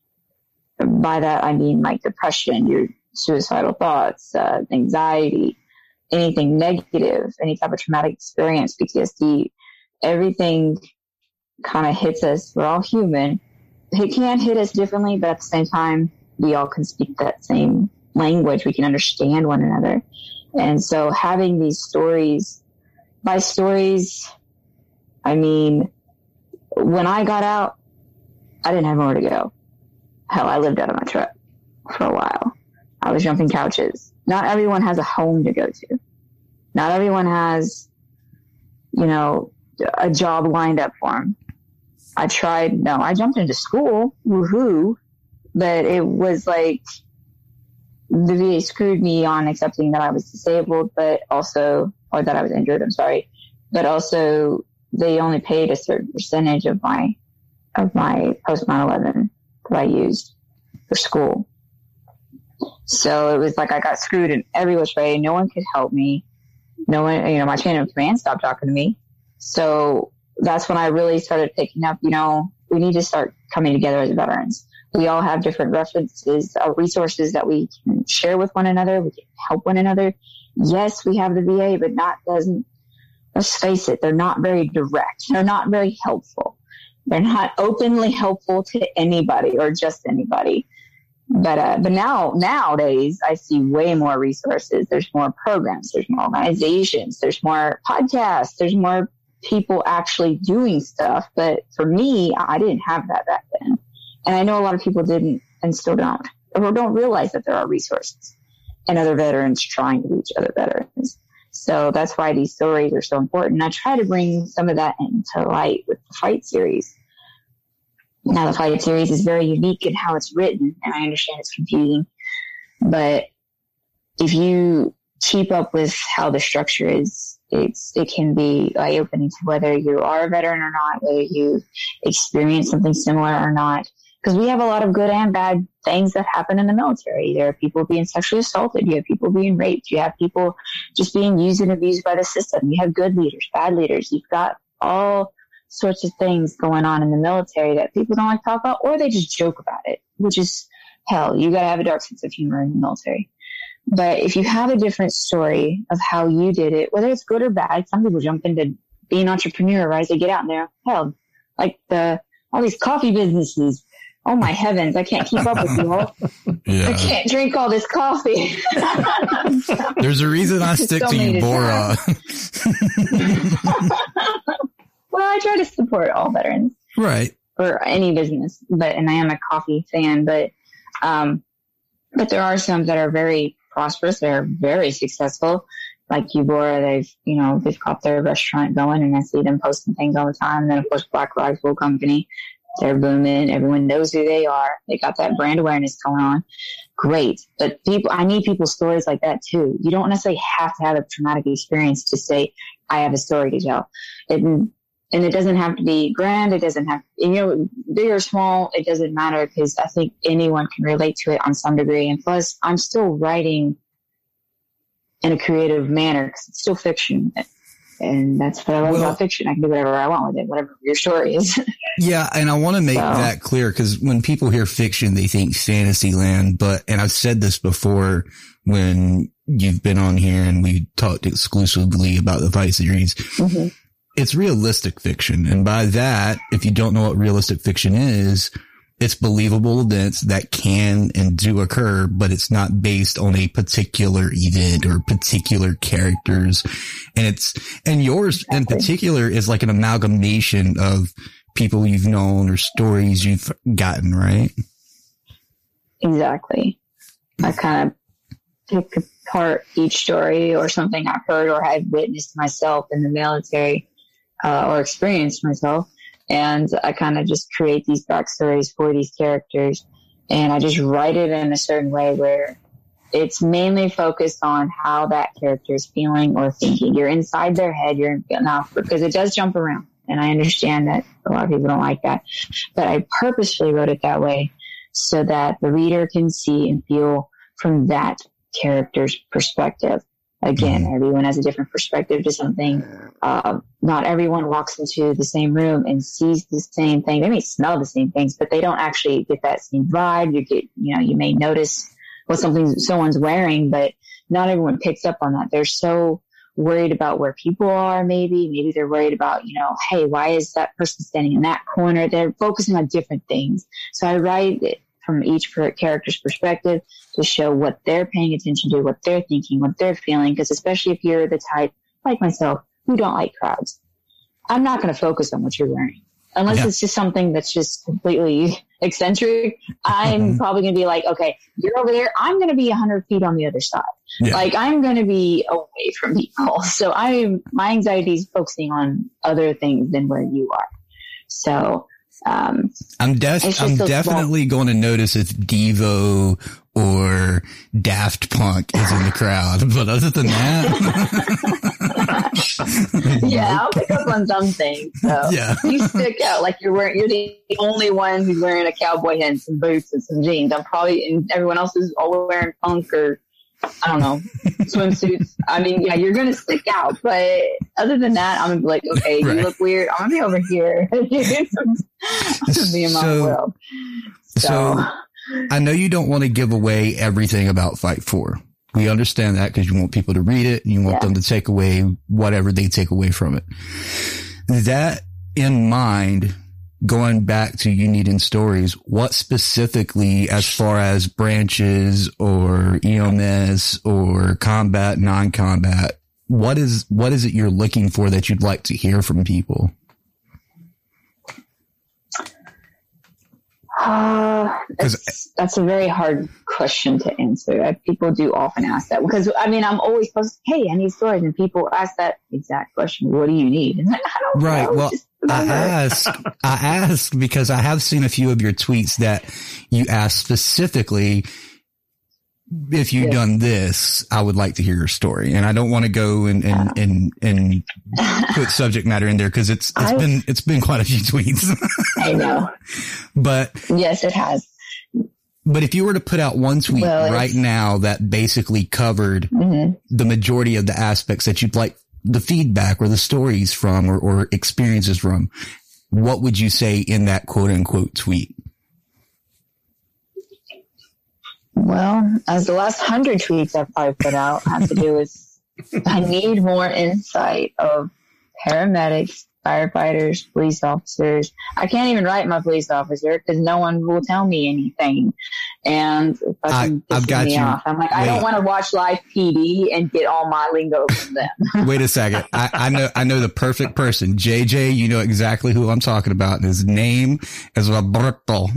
by that I mean like depression, your suicidal thoughts, uh, anxiety, anything negative, any type of traumatic experience, P T S D, everything kind of hits us. We're all human. It can hit us differently, but at the same time, we all can speak that same language. We can understand one another. And so having these stories, by stories, I mean, when I got out, I didn't have nowhere to go. Hell, I lived out of my truck for a while. I was jumping couches. Not everyone has a home to go to. Not everyone has, you know, a job lined up for them. I tried, no, I jumped into school, woohoo, but it was like the V A screwed me on accepting that I was disabled, but also, or that I was injured, I'm sorry, but also they only paid a certain percentage of my, of my post nine eleven that I used for school. So it was like I got screwed in every which way. No one could help me. No one, you know, my chain of command stopped talking to me. So that's when I really started picking up, you know, we need to start coming together as veterans. We all have different references, uh, resources that we can share with one another. We can help one another. Yes, we have the V A, but not doesn't, let's face it, they're not very direct. They're not very helpful. They're not openly helpful to anybody or just anybody. But, uh, but now, nowadays, I see way more resources. There's more programs. There's more organizations. There's more podcasts. There's more people actually doing stuff. But for me, I didn't have that back then. And I know a lot of people didn't and still don't, or don't realize that there are resources and other veterans trying to reach other veterans. So that's why these stories are so important. And I try to bring some of that into light with the Fight series. Now, the Fight series is very unique in how it's written, and I understand it's confusing. But if you keep up with how the structure is, it's it can be eye-opening to whether you are a veteran or not, whether you experience something similar or not. Because we have a lot of good and bad things that happen in the military. There are people being sexually assaulted. You have people being raped. You have people just being used and abused by the system. You have good leaders, bad leaders. You've got all sorts of things going on in the military that people don't like to talk about, or they just joke about it, which is hell. You got to have a dark sense of humor in the military. But if you have a different story of how you did it, whether it's good or bad, some people jump into being an entrepreneur right as they get out there. Hell, like the all these coffee businesses. Oh my heavens, I can't keep up with you all. Yeah. I can't drink all this coffee. There's a reason I stick to Eubora. Well, I try to support all veterans. Right. Or any business, but, and I am a coffee fan, but, um, but there are some that are very prosperous. They're very successful. Like Eubora, they've, you know, they've got their restaurant going, and I see them posting things all the time. And then, of course, Black Rifle Company, they're booming. Everyone knows who they are. They got that brand awareness going on. Great. But people, I need people's stories like that too. You don't necessarily have to have a traumatic experience to say, I have a story to tell. It, and it doesn't have to be grand. It doesn't have, you know, big or small, it doesn't matter, because I think anyone can relate to it on some degree. And plus, I'm still writing in a creative manner because it's still fiction. And that's what I love well, about fiction. I can do whatever I want with it, whatever your story is. Yeah, and I want to make so. that clear, because when people hear fiction, they think fantasy land. But, and I've said this before when you've been on here and we talked exclusively about the Fight series, mm-hmm. It's realistic fiction. And by that, if you don't know what realistic fiction is, it's believable events that can and do occur, but it's not based on a particular event or particular characters. And it's, and yours exactly. in particular is like an amalgamation of people you've known or stories you've gotten, right? Exactly. I kind of pick apart each story or something I've heard or I've witnessed myself in the military, uh, or experienced myself. And I kind of just create these backstories for these characters, and I just write it in a certain way where it's mainly focused on how that character is feeling or thinking. You're inside their head. You're enough, because it does jump around, and I understand that a lot of people don't like that, but I purposely wrote it that way so that the reader can see and feel from that character's perspective. Again, everyone has a different perspective to something. Uh, not everyone walks into the same room and sees the same thing. They may smell the same things, but they don't actually get that same vibe. You get, you know, you may notice what something someone's wearing, but not everyone picks up on that. They're so worried about where people are. Maybe, maybe they're worried about, you know, hey, why is that person standing in that corner? They're focusing on different things. So I write it from each character's perspective to show what they're paying attention to, what they're thinking, what they're feeling. Because especially if you're the type, like myself, who don't like crowds, I'm not going to focus on what you're wearing. Unless yeah. it's just something that's just completely eccentric. I'm probably going to be like, okay, you're over there. I'm going to be one hundred feet on the other side. Yeah. Like, I'm going to be away from people. So I'm, my anxiety is focusing on other things than where you are. So Um, I'm, def- I'm definitely small. going to notice if Devo or Daft Punk is in the crowd, but other than that, yeah, I'll pick up on some things. So yeah, you stick out like you're wearing. You're the only one who's wearing a cowboy hat and some boots and some jeans. I'm probably, and everyone else is all wearing punk or I don't know swimsuits. I mean, yeah, you're gonna stick out, but other than that, I'm gonna be like, okay, right. You look weird. I'm gonna be over here. I'm gonna be in my so, world. So. so I know you don't want to give away everything about Fight four. We understand that because you want people to read it and you want yeah. them to take away whatever they take away from it. That in mind, going back to You Need in Stories, what specifically as far as branches or E M S or combat, non-combat, what is, what is it you're looking for that you'd like to hear from people? Uh, that's, that's a very hard question to answer. People do often ask that because, I mean, I'm always supposed to, hey, I need stories. And people ask that exact question. What do you need? And I don't right. know. Well, I ask, I ask because I have seen a few of your tweets that you ask specifically, if you've yes. done this, I would like to hear your story. And I don't want to go and, and, yeah. and, and put subject matter in there because it's, it's I, been, it's been quite a few tweets. I know. But yes, it has. But if you were to put out one tweet well, right now that basically covered mm-hmm. the majority of the aspects that you'd like the feedback or the stories from or, or experiences from, what would you say in that quote unquote tweet? Well, as the last hundred tweets I've probably put out have to do with, I need more insight of paramedics, firefighters, police officers. I can't even write my police officer because no one will tell me anything. And I, I've got you. Off. I'm like, Wait. I don't want to watch live P D and get all my lingo from them. Wait a second. I, I know, I know the perfect person. J J, you know exactly who I'm talking about. And his name is Roberto.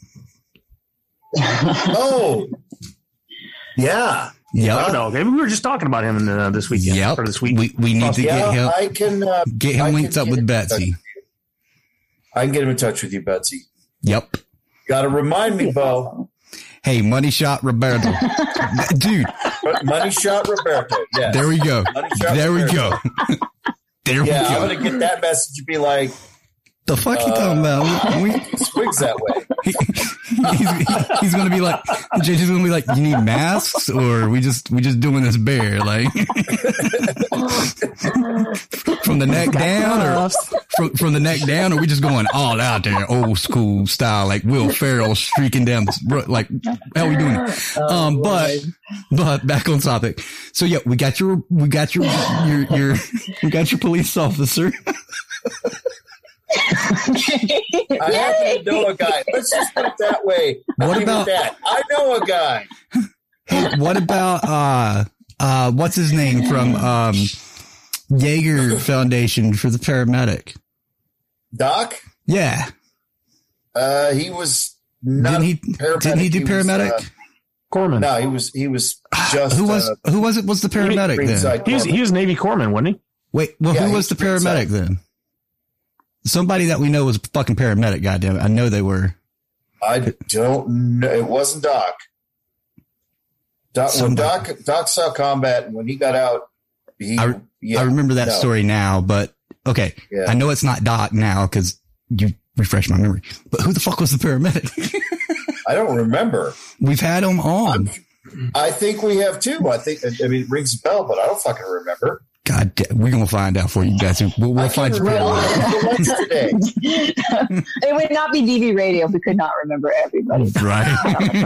Oh, yeah. Yeah. I don't know. Maybe we were just talking about him in the, this weekend. Yep. Or this week. We, we need to yeah, get him. I can uh, get him I linked up with Betsy. I can get him in touch with you, Betsy. Yep. Got to remind me, Bo. Hey, Money Shot Roberto, dude. Money Shot Roberto. Yeah. There we go. There we go. There yeah, we go. I'm gonna get that message and be like, the fuck uh, you talking about? We, Squigs that way. He, he's, he's gonna be like, J J's gonna be like, you need masks, or we just we just doing this bear like from the neck down, or from from the neck down, or we just going all out there, old school style, like Will Ferrell streaking down, like how we doing it? Um, but but back on topic. So yeah, we got your we got your your your we got your police officer. I happen to know a guy. Let's just put it that way. What about that? I know a guy. Hey, what about uh uh what's his name from um Jaeger Foundation for the paramedic? Doc? Yeah. Uh he was not didn't he paramedic. Didn't he do he paramedic? Was, uh, Corpsman. No, he was he was just who was uh, who was it was the paramedic then? He was, he was Navy corpsman, wasn't he? Wait, well yeah, who was the paramedic inside. then? Somebody that we know was a fucking paramedic, goddamn it. I know they were. I don't know. It wasn't Doc. Doc when Doc Doc saw combat, and when he got out, he, I, yeah, I remember that no. story now, but okay. Yeah. I know it's not Doc now because you refreshed my memory. But who the fuck was the paramedic? I don't remember. We've had him on. I'm, I think we have too. I think, I mean, it rings a bell, but I don't fucking remember. God damn, we're going to find out for you guys. We'll, we'll find you. Today. It would not be D V Radio if we could not remember everybody. Right.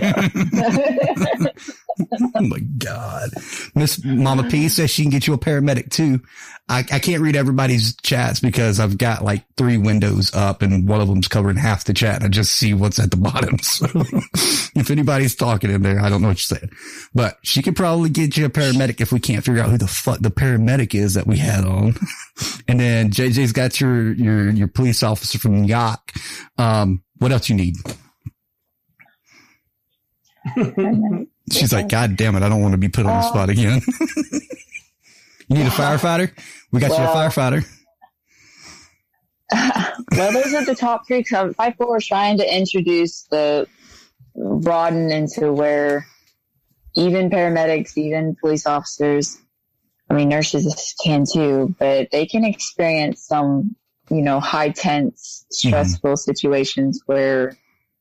Oh my God. Miss Mama P says she can get you a paramedic too. I, I can't read everybody's chats because I've got like three windows up and one of them's covering half the chat. I just see what's at the bottom. So if anybody's talking in there, I don't know what you're saying, but she could probably get you a paramedic if we can't figure out who the fuck the paramedic is that we had on. And then J J's got your, your, your police officer from Yacht. Um, what else you need? She's like, God damn it. I don't want to be put on the spot again. You need a firefighter? We got well, you a firefighter. Well, those are the top three. Five Four is trying to introduce the broaden into where even paramedics, even police officers, I mean, nurses can too, but they can experience some, you know, high tense, stressful mm-hmm. situations where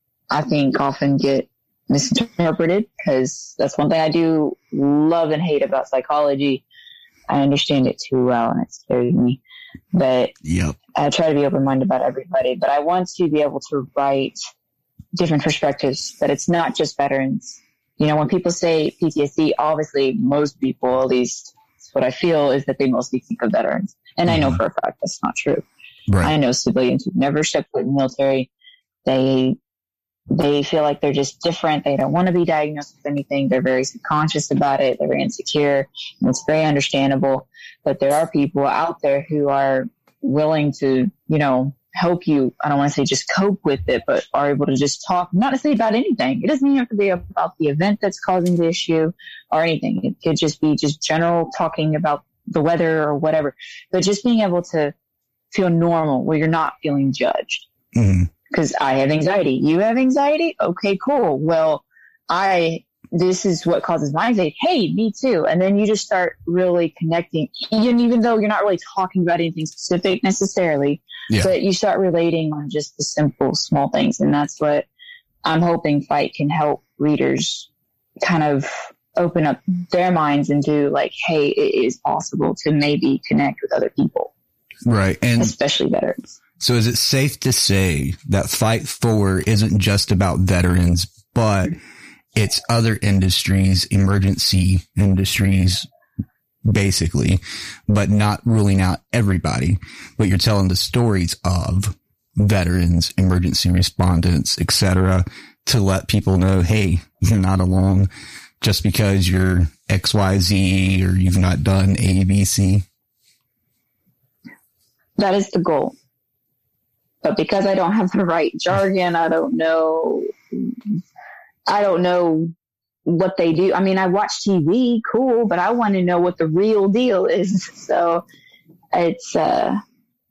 I think often get misinterpreted, because that's one thing I do love and hate about psychology. I understand it too well, and it scares me. But yep. I try to be open-minded about everybody. But I want to be able to write different perspectives, that it's not just veterans. You know, when people say P T S D, obviously most people, at least what I feel, is that they mostly think of veterans. And mm-hmm. I know for a fact that's not true. Right. I know civilians who've never stepped foot in the military. They They feel like they're just different. They don't want to be diagnosed with anything. They're very subconscious about it. They're very insecure. And it's very understandable. But there are people out there who are willing to, you know, help you. I don't want to say just cope with it, but are able to just talk, not to say about anything. It doesn't even have to be about the event that's causing the issue or anything. It could just be just general talking about the weather or whatever. But just being able to feel normal where you're not feeling judged. Mm-hmm. Because I have anxiety. You have anxiety? Okay, cool. Well, I, this is what causes my anxiety. Hey, me too. And then you just start really connecting. Even, even though you're not really talking about anything specific necessarily, yeah. but you start relating on just the simple, small things. And that's what I'm hoping Fight can help readers kind of open up their minds and do, like, hey, it is possible to maybe connect with other people. Right. And especially veterans. So is it safe to say that Fight Forward isn't just about veterans, but it's other industries, emergency industries, basically, but not ruling out everybody, but you're telling the stories of veterans, emergency respondents, et cetera, to let people know, hey, you're not alone just because you're X Y Z or you've not done A B C? That is the goal. But because I don't have the right jargon, I don't know, I don't know what they do. I mean, I watch T V, cool, but I want to know what the real deal is. So it's, uh,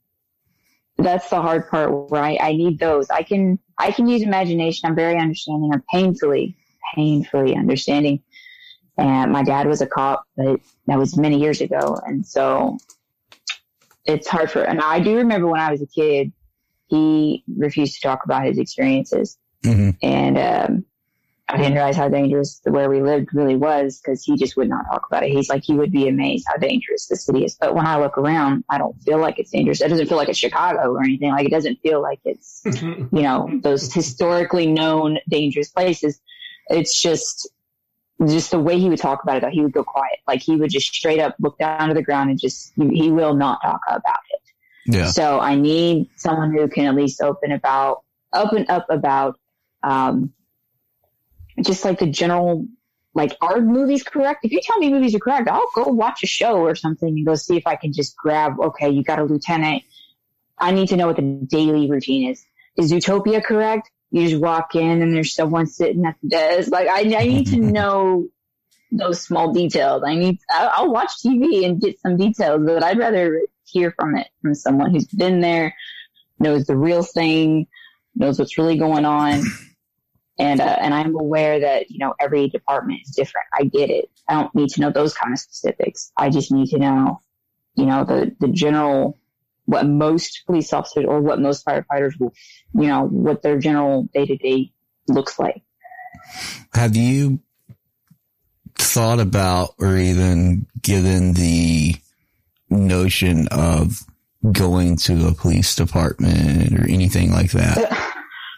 that's the hard part where I, I need those. I can, I can use imagination. I'm very understanding. I'm painfully, painfully understanding. And my dad was a cop, but that was many years ago. And so it's hard for, and I do remember when I was a kid, he refused to talk about his experiences. Mm-hmm. And um, I didn't realize how dangerous the where we lived really was, because he just would not talk about it. He's like, he would be amazed how dangerous the city is. But when I look around, I don't feel like it's dangerous. It doesn't feel like it's Chicago or anything. Like, it doesn't feel like it's, you know, those historically known dangerous places. It's just, just the way he would talk about it, though. He would go quiet. Like, he would just straight up look down to the ground and just, he, he will not talk about it. Yeah. So I need someone who can at least open about, open up about, um, just like the general, like, are movies correct? If you tell me movies are correct, I'll go watch a show or something and go see if I can just grab, okay, you got a lieutenant. I need to know what the daily routine is. Is Zootopia correct? You just walk in and there's someone sitting at the desk. Like, I, I need to know those small details. I need, I'll, I'll watch T V and get some details, but I'd rather hear from it from someone who's been there, knows the real thing, knows what's really going on. And, uh, and I'm aware that, you know, every department is different. I get it. I don't need to know those kind of specifics. I just need to know, you know, the, the general, what most police officers or what most firefighters will, you know, what their general day to day looks like. Have you thought about or even given the notion of going to a police department or anything like that?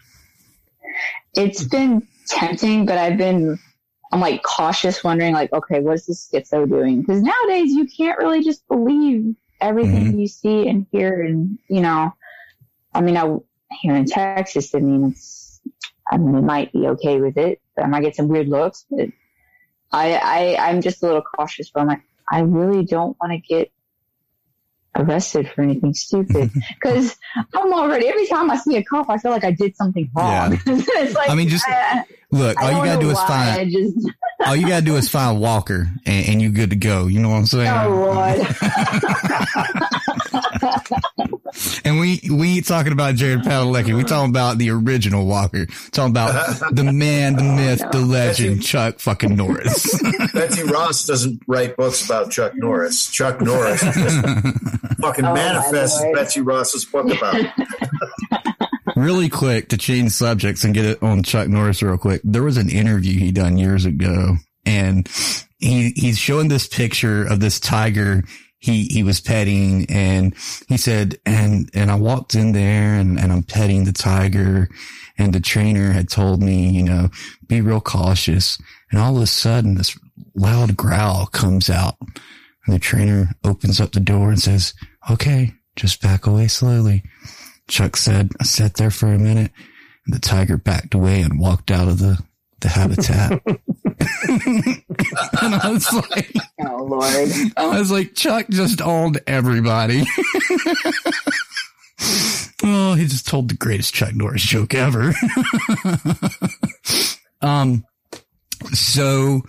It's been tempting, but I've been, I'm like cautious, wondering like, okay, what is this schizo doing? Because nowadays you can't really just believe everything mm-hmm. you see and hear. And, you know, I mean, I, here in Texas, I mean, it's, I mean, it might be okay with it, but I might get some weird looks, but I, I, I'm just a little cautious, but I'm like, I really don't want to get arrested for anything stupid, because I'm already, every time I see a cop, I feel like I did something wrong. Yeah. It's like, I mean, just I, look, all you gotta do is find, just... all you gotta do is find Walker and, and you're good to go. You know what I'm saying? Oh, Lord. And we, we ain't talking about Jared Padalecki. We talking about the original Walker. Talking about the man, the myth, the legend, Betsy, Chuck fucking Norris. Betsy Ross doesn't write books about Chuck Norris. Chuck Norris just fucking oh, manifests Betsy Ross's book about it. Really quick to change subjects and get it on Chuck Norris real quick. There was an interview he done years ago, and he he's showing this picture of this tiger he he was petting, and he said, and and I walked in there and, and I'm petting the tiger, and the trainer had told me, you know, be real cautious. And all of a sudden this loud growl comes out, and the trainer opens up the door and says, okay, just back away slowly. Chuck said, I sat there for a minute, and the tiger backed away and walked out of the, the habitat. And I was like, oh, Lord. I was like, Chuck just owned everybody. Oh, he just told the greatest Chuck Norris joke ever. um, so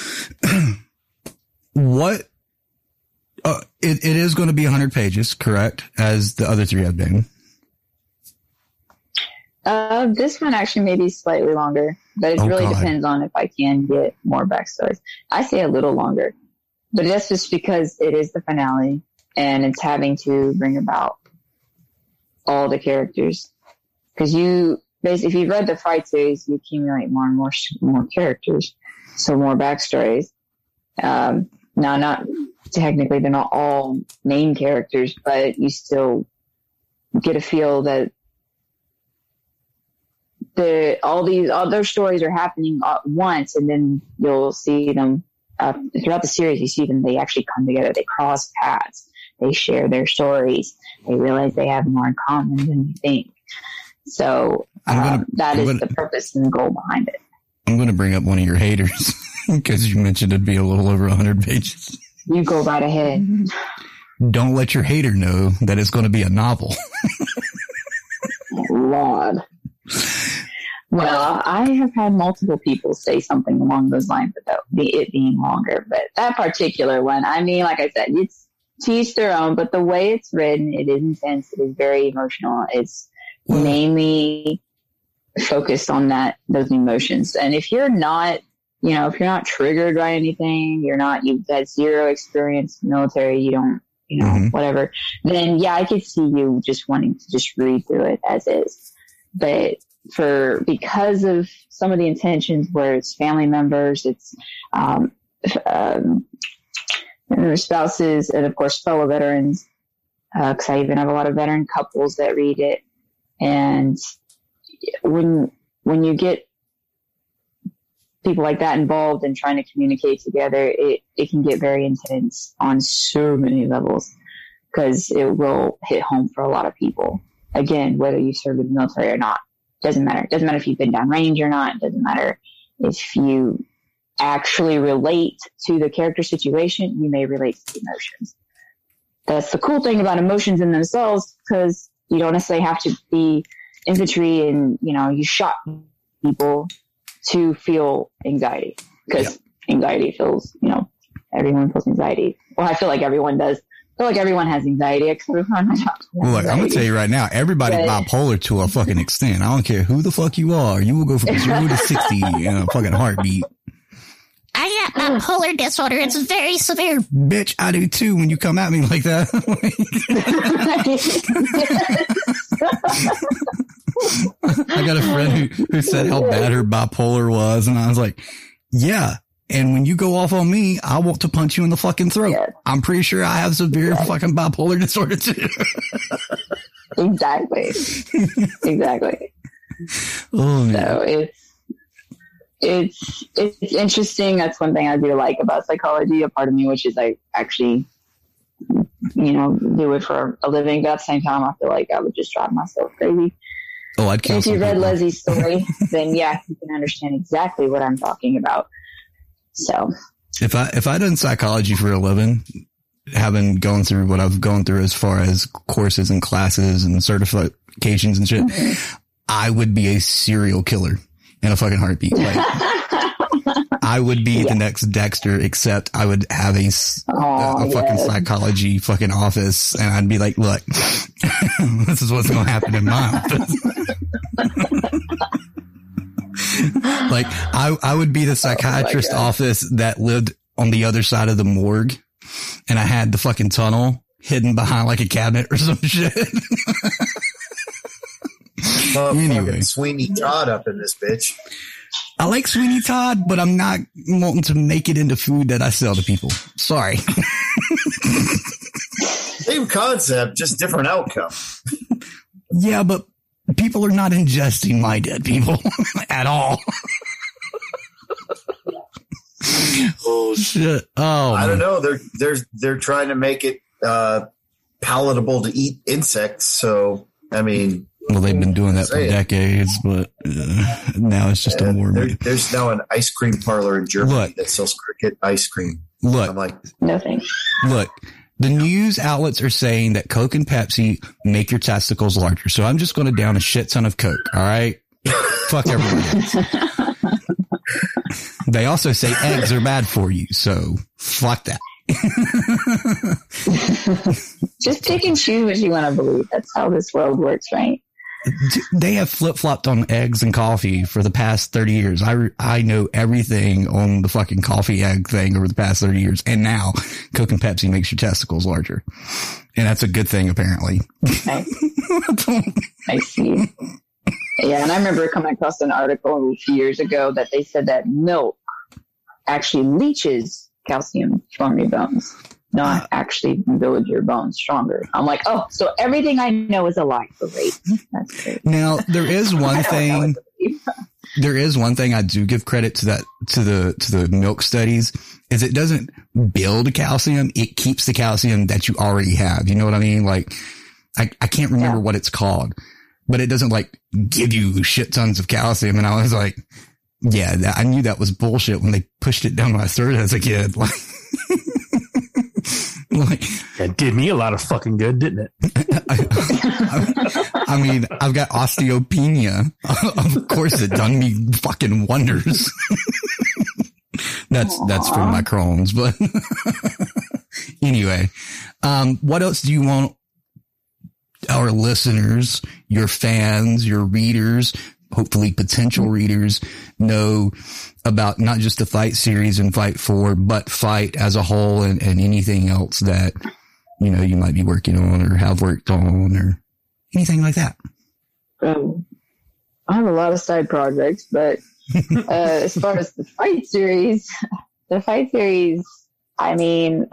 what, uh, it, it is going to be one hundred pages, correct? As the other three have been. Uh, this one actually may be slightly longer, but it oh, really God. depends on if I can get more backstories. I say a little longer, but that's just because it is the finale and it's having to bring about all the characters. Because you, basically, if you've read the Fright series, you accumulate more and more more characters, so more backstories. Um, now, not technically, they're not all main characters, but you still get a feel that the all these other stories are happening at once, and then you'll see them uh, throughout the series. You see them; they actually come together. They cross paths. They share their stories. They realize they have more in common than you think. So um, gonna, that I'm is gonna, the purpose and the goal behind it. I'm going to bring up one of your haters because you mentioned it'd be a little over one hundred pages. You go right ahead. Don't let your hater know that it's going to be a novel. Lord. Well, I have had multiple people say something along those lines about it being longer, but that particular one, I mean, like I said, it's to each their own, but the way it's written, it is intense. It is very emotional. It's mainly focused on that, those emotions. And if you're not, you know, if you're not triggered by anything, you're not, you've had zero experience in the military, you don't, you know, mm-hmm. whatever, then yeah, I could see you just wanting to just read through it as is. But for, because of some of the intentions where it's family members, it's, um, um, their spouses, and of course fellow veterans, uh, cause I even have a lot of veteran couples that read it. And when, when you get people like that involved in trying to communicate together, it, it can get very intense on so many levels, because it will hit home for a lot of people. Again, whether you serve in the military or not, doesn't matter. It doesn't matter if you've been downrange or not. It doesn't matter if you actually relate to the character situation. You may relate to the emotions. That's the cool thing about emotions in themselves, because you don't necessarily have to be infantry and, you know, you shot people to feel anxiety, because yeah. anxiety feels, you know, everyone feels anxiety. Well, I feel like everyone does. I feel like everyone has anxiety. Everyone has well, look, I'm going to tell you right now, everybody's but, bipolar to a fucking extent. I don't care who the fuck you are. You will go from zero to sixty in a fucking heartbeat. I got bipolar disorder. It's very severe. Bitch, I do too when you come at me like that. I got a friend who, who said how bad her bipolar was, and I was like, yeah. And when you go off on me, I want to punch you in the fucking throat. Yeah. I'm pretty sure I have severe yeah. fucking bipolar disorder too. Exactly. Exactly. Oh, so it's, it's, it's interesting. That's one thing I do like about psychology. A part of me, which is I actually, you know, do it for a living. But at the same time, I feel like I would just drive myself crazy. Oh, I'd kill If you read people. Leslie's story, then yeah, you can understand exactly what I'm talking about. So if I, if I done psychology for a living, having gone through what I've gone through as far as courses and classes and certifications and shit, mm-hmm. I would be a serial killer in a fucking heartbeat. Like, I would be yeah. the next Dexter, except I would have a, oh, a, a fucking yes. psychology fucking office, and I'd be like, look, this is what's going to happen in my office. Like, I, I would be the psychiatrist oh office that lived on the other side of the morgue, and I had the fucking tunnel hidden behind like a cabinet or some shit. Oh, anyway, Sweeney Todd up in this bitch. I like Sweeney Todd, but I'm not wanting to make it into food that I sell to people. Sorry. Same concept, just different outcome. Yeah, but people are not ingesting my dead people at all. Oh shit! Oh, I don't know. They're they're they're trying to make it uh, palatable to eat insects. So I mean, well, they've been doing that for decades, but uh, now it's just yeah, a more. There, there's now an ice cream parlor in Germany look, that sells cricket ice cream. Look, I'm like, no thanks. Look. The news outlets are saying that Coke and Pepsi make your testicles larger. So I'm just going to down a shit ton of Coke. All right. Fuck everyone else. They also say eggs are bad for you. So fuck that. Just pick and choose what you want to believe. That's how this world works, right? They have flip-flopped on eggs and coffee for the past thirty years. I, I know everything on the fucking coffee egg thing over the past thirty years. And now Coke and Pepsi makes your testicles larger. And that's a good thing, apparently. I, I see. Yeah. And I remember coming across an article a few years ago that they said that milk actually leaches calcium from your bones, not actually build your bones stronger. I'm like, oh, so everything I know is a lie. Great. That's great. Now, there is one thing, there is one thing I do give credit to that, to the, to the milk studies is it doesn't build calcium. It keeps the calcium that you already have. You know what I mean? Like, I, I can't remember yeah. what it's called, but it doesn't like give you shit tons of calcium. And I was like, yeah, that, I knew that was bullshit when they pushed it down my throat as a kid. Like, like, that did me a lot of fucking good, didn't it? I, I, I mean, I've got osteopenia. Of course, it done me fucking wonders. that's Aww. that's from my Crohn's, but anyway, um, what else do you want our listeners, your fans, your readers, hopefully potential readers know about not just the Fight series and Fight four, but Fight as a whole and, and anything else that, you know, you might be working on or have worked on or anything like that? Um, I have a lot of side projects, but uh, as far as the Fight series, the Fight series, I mean,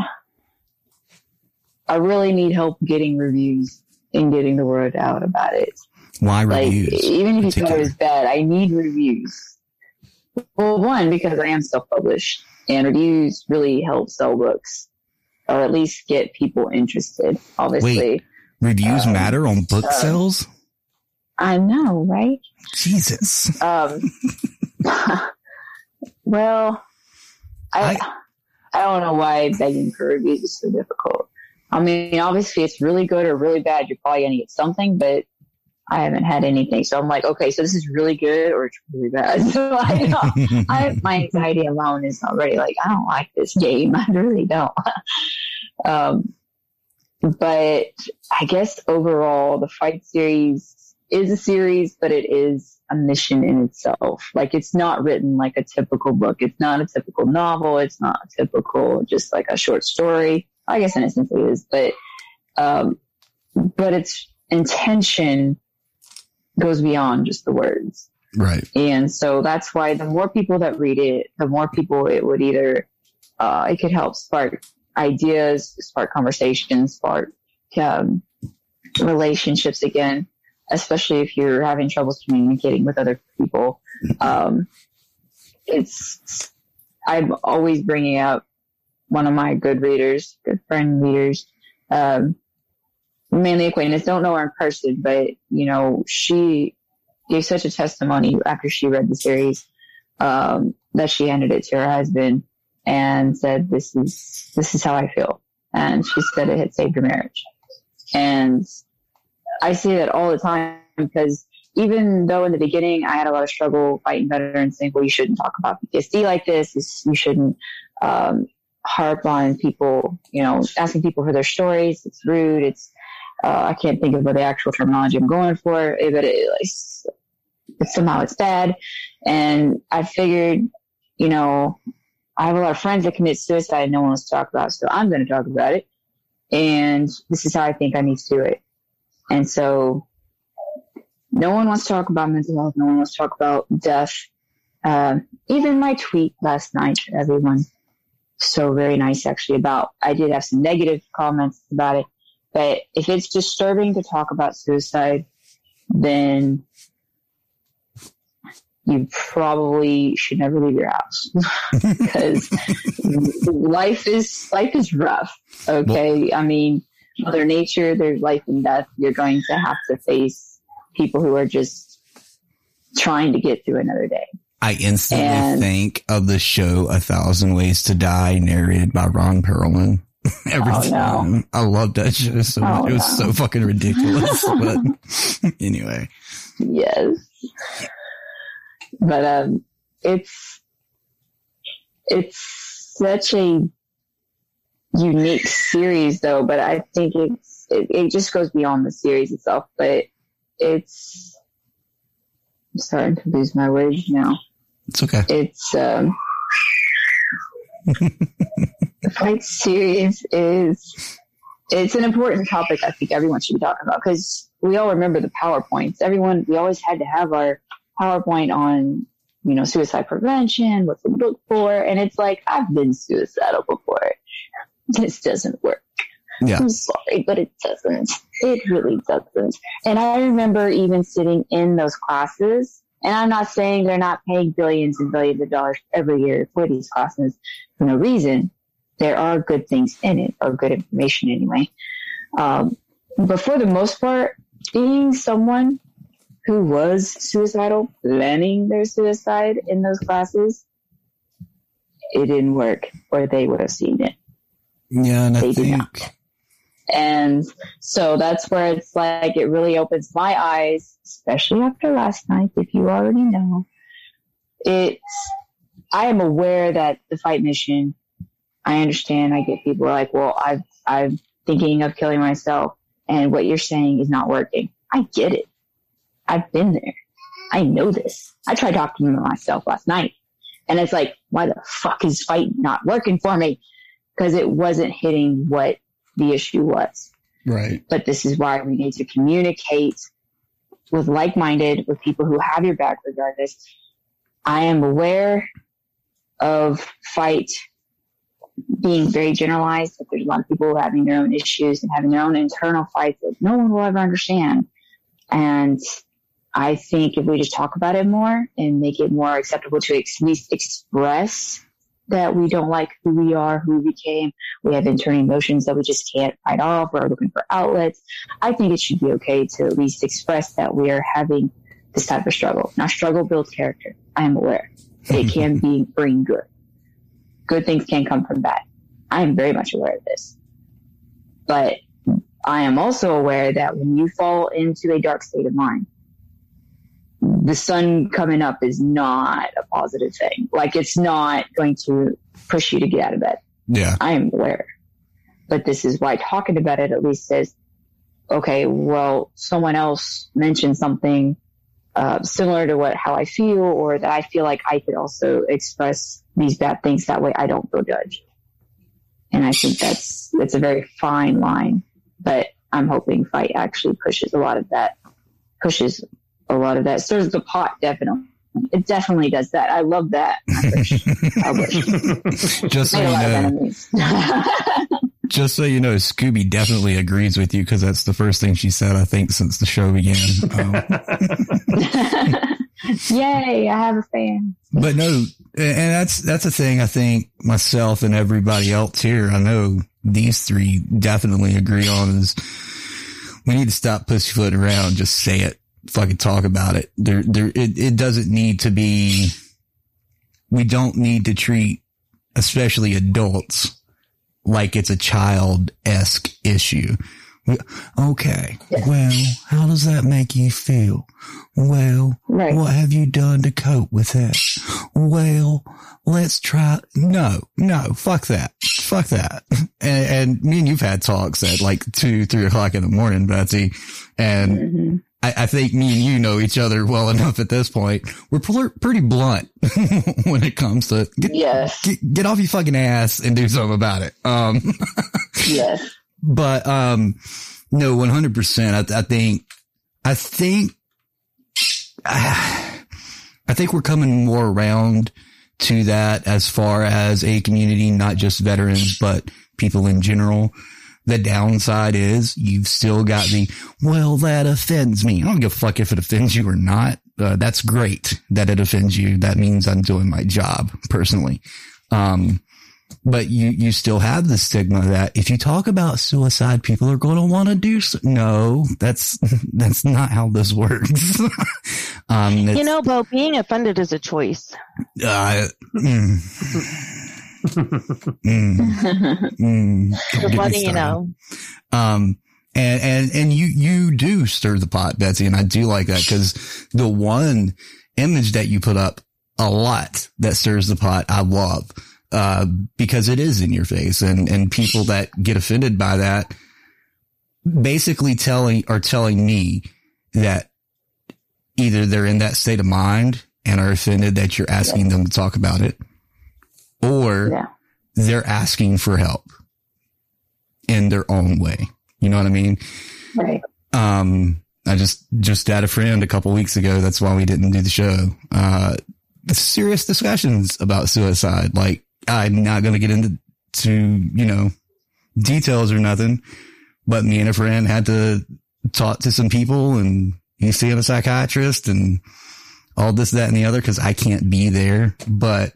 I really need help getting reviews and getting the word out about it. Why like, reviews? Even if you thought it was bad, I need reviews. Well, one, because I am self-published, and reviews really help sell books, or at least get people interested, obviously. Wait, reviews um, matter on book uh, sales? I know, right? Jesus. Um, well, I, I I don't know why begging for reviews is so difficult. I mean, obviously, it's really good or really bad. You're probably going to get something, but I haven't had anything. So I'm like, okay, so this is really good or it's really bad. So I know, I, my anxiety alone is already like, I don't like this game. I really don't. um, but I guess overall, the Fight series is a series, but it is a mission in itself. Like, it's not written like a typical book. It's not a typical novel. It's not a typical, just like a short story. I guess in a sense it is, but, um, but its intention goes beyond just the words. Right. And so that's why the more people that read it, the more people it would either, uh, it could help spark ideas, spark conversations, spark, um, relationships again, especially if you're having troubles communicating with other people. Um, it's, I'm always bringing up one of my good readers, good friend readers, um, mainly acquaintance, don't know her in person, but, you know, she gave such a testimony after she read the series, um, that she handed it to her husband and said, this is, this is how I feel. And she said it had saved her marriage. And I say that all the time because even though in the beginning I had a lot of struggle fighting veterans saying, well, you shouldn't talk about P T S D like this. It's, you shouldn't um, harp on people, you know, asking people for their stories. It's rude. It's, uh, I can't think of what the actual terminology I'm going for, but it, it's, it's somehow it's bad. And I figured, you know, I have a lot of friends that commit suicide and no one wants to talk about it, so I'm going to talk about it. And this is how I think I need to do it. And so no one wants to talk about mental health. No one wants to talk about death. Uh, even my tweet last night, everyone so very nice actually about, I did have some negative comments about it, but if it's disturbing to talk about suicide, then you probably should never leave your house because life is, life is rough. Okay. I mean, Mother Nature, there's life and death. You're going to have to face people who are just trying to get through another day. I instantly And- think of the show A Thousand Ways to Die, narrated by Ron Perlman. Every Oh, no. time. I love that show so much. Oh, It was no. so fucking ridiculous. But anyway. Yes. But um it's it's such a unique series though, but I think it's it, it just goes beyond the series itself, but it's I'm starting to lose my words now. It's okay. It's um the fight series is it's an important topic I think everyone should be talking about because we all remember the PowerPoints. Everyone, we always had to have our PowerPoint on, you know, suicide prevention, what to look for. And it's like, I've been suicidal before. This doesn't work. Yeah. I'm sorry, but it doesn't. It really doesn't. And I remember even sitting in those classes, and I'm not saying they're not paying billions and billions of dollars every year for these classes for no reason. There are good things in it, or good information anyway. Um, but for the most part, being someone who was suicidal, planning their suicide in those classes, it didn't work, or they would have seen it. Yeah, and I They do think not. And so that's where it's like, it really opens my eyes, especially after last night, if you already know. It's, I am aware that the fight mission, I understand, I get people like, well, I've, I'm thinking of killing myself, and what you're saying is not working. I get it. I've been there. I know this. I tried talking to myself last night, and it's like, why the fuck is fight not working for me? Because it wasn't hitting what the issue was. right. But this is why we need to communicate with like-minded, with people who have your back regardless. I am aware of fight being very generalized, that there's a lot of people having their own issues and having their own internal fights that no one will ever understand. And I think if we just talk about it more and make it more acceptable to at least express that we don't like who we are, who we became, we have internal emotions that we just can't fight off, we're looking for outlets, I think it should be okay to at least express that we are having this type of struggle. Now, struggle builds character. I am aware. It can be bring good. Good things can come from bad. I am very much aware of this. But I am also aware that when you fall into a dark state of mind, the sun coming up is not a positive thing. Like, it's not going to push you to get out of bed. Yeah. I am aware. But this is why talking about it at least says, okay, well, someone else mentioned something uh, similar to what how I feel, or that I feel like I could also express these bad things. That way I don't feel judged. And I think that's, that's a very fine line. But I'm hoping fight actually pushes a lot of that, pushes a lot of that. Stirs the pot, definitely. It definitely does that. I love that. I wish. I wish. Just so Made a you lot of know, enemies. just so you know, Scooby definitely agrees with you because that's the first thing she said, I think, since the show began. Um, Yay, I have a fan. but no, and that's, that's a thing I think myself and everybody else here, I know these three definitely agree on, is we need to stop pussyfooting around. Just say it. Fucking talk about it. There, there, it, it doesn't need to be, we don't need to treat, especially adults, like it's a child-esque issue. Okay. Yeah. Well, how does that make you feel? Well, right. What have you done to cope with that? Well, let's try. No, no, fuck that. Fuck that. And, and me and you've had talks at like two, three o'clock in the morning, Betsy. And mm-hmm. I, I think me and you know each other well enough at this point. We're pl- pretty blunt when it comes to get, yes. get, get off your fucking ass and do something about it. Um, yes. But, um, no, one hundred percent. I, I think, I think, I, I think we're coming more around to that as far as a community, not just veterans, but people in general. The downside is you've still got the, well, that offends me. I don't give a fuck if it offends you or not. Uh, that's great that it offends you. That means I'm doing my job personally. Um, But you, you still have the stigma that if you talk about suicide, people are going to want to do so. No, that's, that's not how this works. um, you know, Bo, being offended is a choice. Uh, mm, mm, mm, Just letting you know. Um, and, and, and you, you do stir the pot, Betsy. And I do like that because the one image that you put up a lot that stirs the pot, I love. Uh, because it is in your face, and, and people that get offended by that basically telling, are telling me that either they're in that state of mind and are offended that you're asking them to talk about it, or yeah. they're asking for help in their own way. You know what I mean? Right. Um, I just, just had a friend a couple weeks ago. That's why we didn't do the show. Uh, serious discussions about suicide. Like, I'm not going to get into, to, you know, details or nothing, but me and a friend had to talk to some people, and he's seeing a psychiatrist and all this, that, and the other, cause I can't be there, but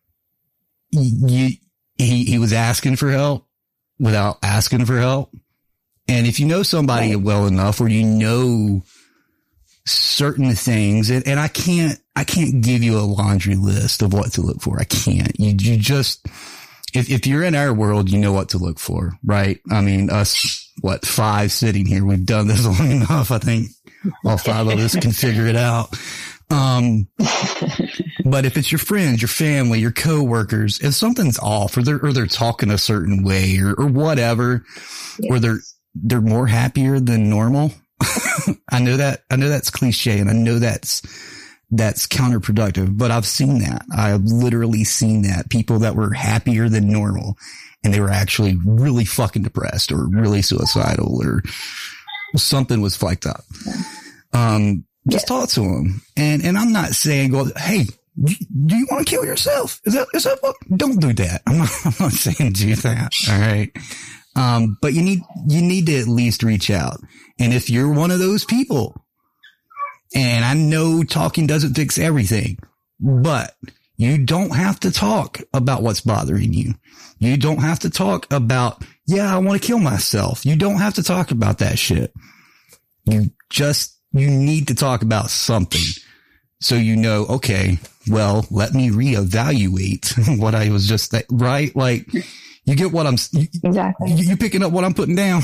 you, he, he was asking for help without asking for help. And if you know somebody right. well enough, or you know certain things, and, and I can't, I can't give you a laundry list of what to look for. I can't. You, you just, if, if you're in our world, you know what to look for, right? I mean, us, what, five sitting here, we've done this long enough. I think all five of us can figure it out. Um, but if it's your friends, your family, your coworkers, if something's off, or they're, or they're talking a certain way, or, or whatever, yes. or they're, they're more happier than normal. I know that, I know that's cliche, and I know that's, that's counterproductive, but I've seen that. I've literally seen that. People that were happier than normal, and they were actually really fucking depressed, or really suicidal, or something was fucked up. Um, just yeah. talk to them. And, and I'm not saying, go, hey, do you want to kill yourself? Is that, is that what? Don't do that. I'm not, I'm not saying do that. All right. Um, but you need, you need to at least reach out. And if you're one of those people, and I know talking doesn't fix everything, but you don't have to talk about what's bothering you. You don't have to talk about, yeah, I want to kill myself. You don't have to talk about that shit. You just, you need to talk about something. So you know, okay, well, let me reevaluate what I was just, th- right? Like, you get what I'm, you, exactly. You, you picking up what I'm putting down?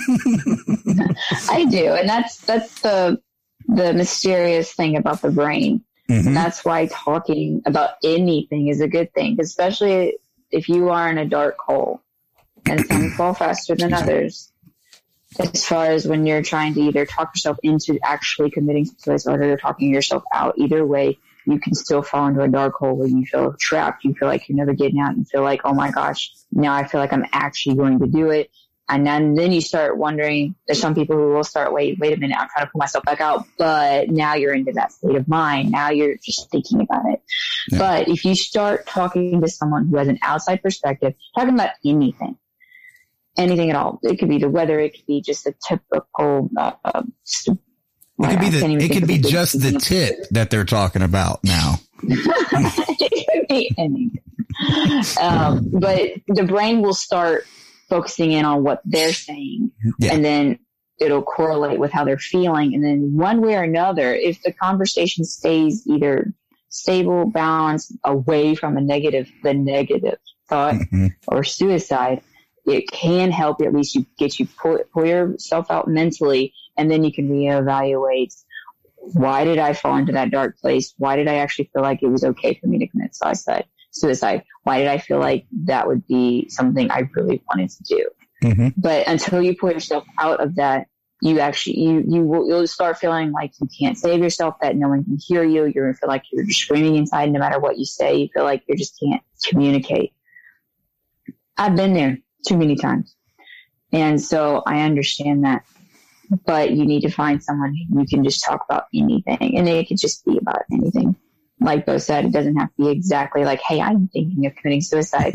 I do. And that's, that's the, the mysterious thing about the brain. Mm-hmm. That's why talking about anything is a good thing, especially if you are in a dark hole, and some fall faster than others. As far as when you're trying to either talk yourself into actually committing suicide, or talking yourself out, either way, you can still fall into a dark hole where you feel trapped. You feel like you're never getting out, and feel like, oh my gosh, now I feel like I'm actually going to do it. And then, then you start wondering, there's some people who will start, wait, wait a minute, I'm trying to pull myself back out. But now you're into that state of mind. Now you're just thinking about it. Yeah. But if you start talking to someone who has an outside perspective, talking about anything, anything at all, it could be the weather, it could be just a typical, uh, uh, st- it could be the, it could be just the tip that they're talking about now. It could be anything. Um, but the brain will start focusing in on what they're saying, yeah. and then it'll correlate with how they're feeling. And then one way or another, if the conversation stays either stable, balanced, away from a negative, the negative thought mm-hmm. or suicide, it can help. At least you get you pull, pull yourself out mentally, and then you can reevaluate. Why did I fall into that dark place? Why did I actually feel like it was okay for me to commit suicide? Suicide. Why did I feel like that would be something I really wanted to do? Mm-hmm. But until you pull yourself out of that, you actually you you will you'll start feeling like you can't save yourself. That no one can hear you. You're gonna feel like you're just screaming inside, no matter what you say. You feel like you just can't communicate. I've been there too many times, and so I understand that. But you need to find someone who you can just talk about anything. And it could just be about anything. Like Bo said, it doesn't have to be exactly like, hey, I'm thinking of committing suicide.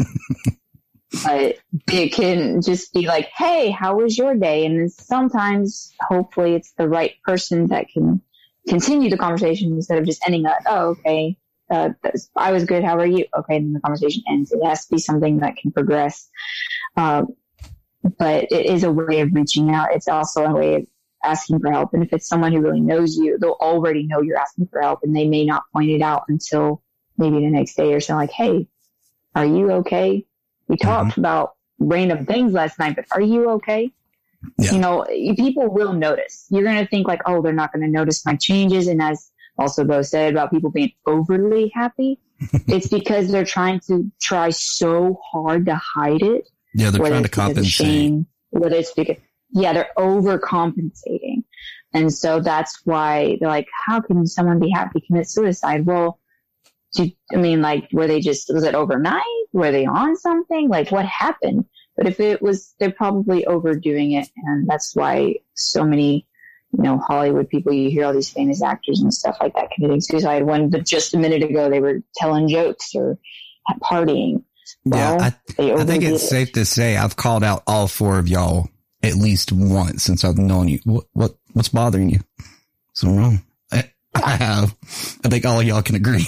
But it can just be like, hey, how was your day? And then sometimes, hopefully, it's the right person that can continue the conversation instead of just ending up, oh, okay, uh, I was good. How are you? Okay, then the conversation ends. It has to be something that can progress. Um, But it is a way of reaching out. It's also a way of asking for help. And if it's someone who really knows you, they'll already know you're asking for help, and they may not point it out until maybe the next day or so. Like, hey, are you okay? We talked mm-hmm. about random things last night, but are you okay? Yeah. You know, people will notice. You're going to think like, oh, they're not going to notice my changes. And as also Bo said about people being overly happy, it's because they're trying to try so hard to hide it. Yeah, they're trying to compensate. Shame, whether it's because, yeah, they're overcompensating. And so that's why they're like, how can someone be happy to commit suicide? Well, do, I mean, like, were they just, was it overnight? Were they on something? Like, what happened? But if it was, they're probably overdoing it. And that's why so many, you know, Hollywood people, you hear all these famous actors and stuff like that committing suicide when just a minute ago they were telling jokes or partying. Well, yeah, I, I think it's it. safe to say I've called out all four of y'all at least once since I've known you. What, what what's bothering you? Something wrong? I, I have. I think all of y'all can agree.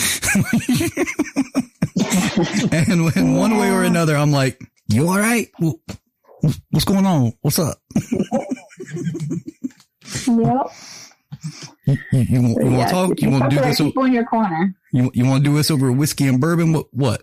And in one way or another, I'm like, you all right? What's going on? What's up? Yep. You, you, you, you yeah, want to talk? You want to do this? People over, in your corner. You you want to do this over whiskey and bourbon? What? What?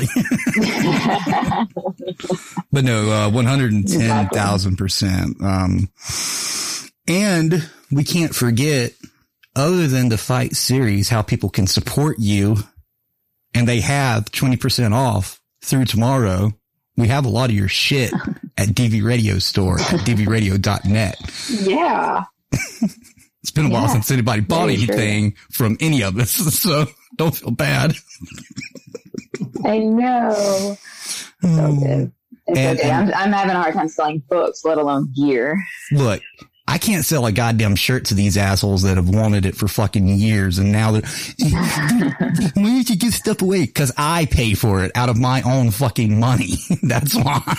But no, uh, one hundred ten thousand percent. Um, and we can't forget, other than the Fight series, how people can support you, and they have twenty percent off through tomorrow. We have a lot of your shit at D V Radio Store at d v radio dot net. Yeah. It's been a while yeah, since anybody bought anything true. from any of us, so don't feel bad. I know. So good. It's and, okay. and, I'm, I'm having a hard time selling books, let alone gear. Look, I can't sell a goddamn shirt to these assholes that have wanted it for fucking years, and now they're, why don't you give stuff away? Because I pay for it out of my own fucking money. That's why.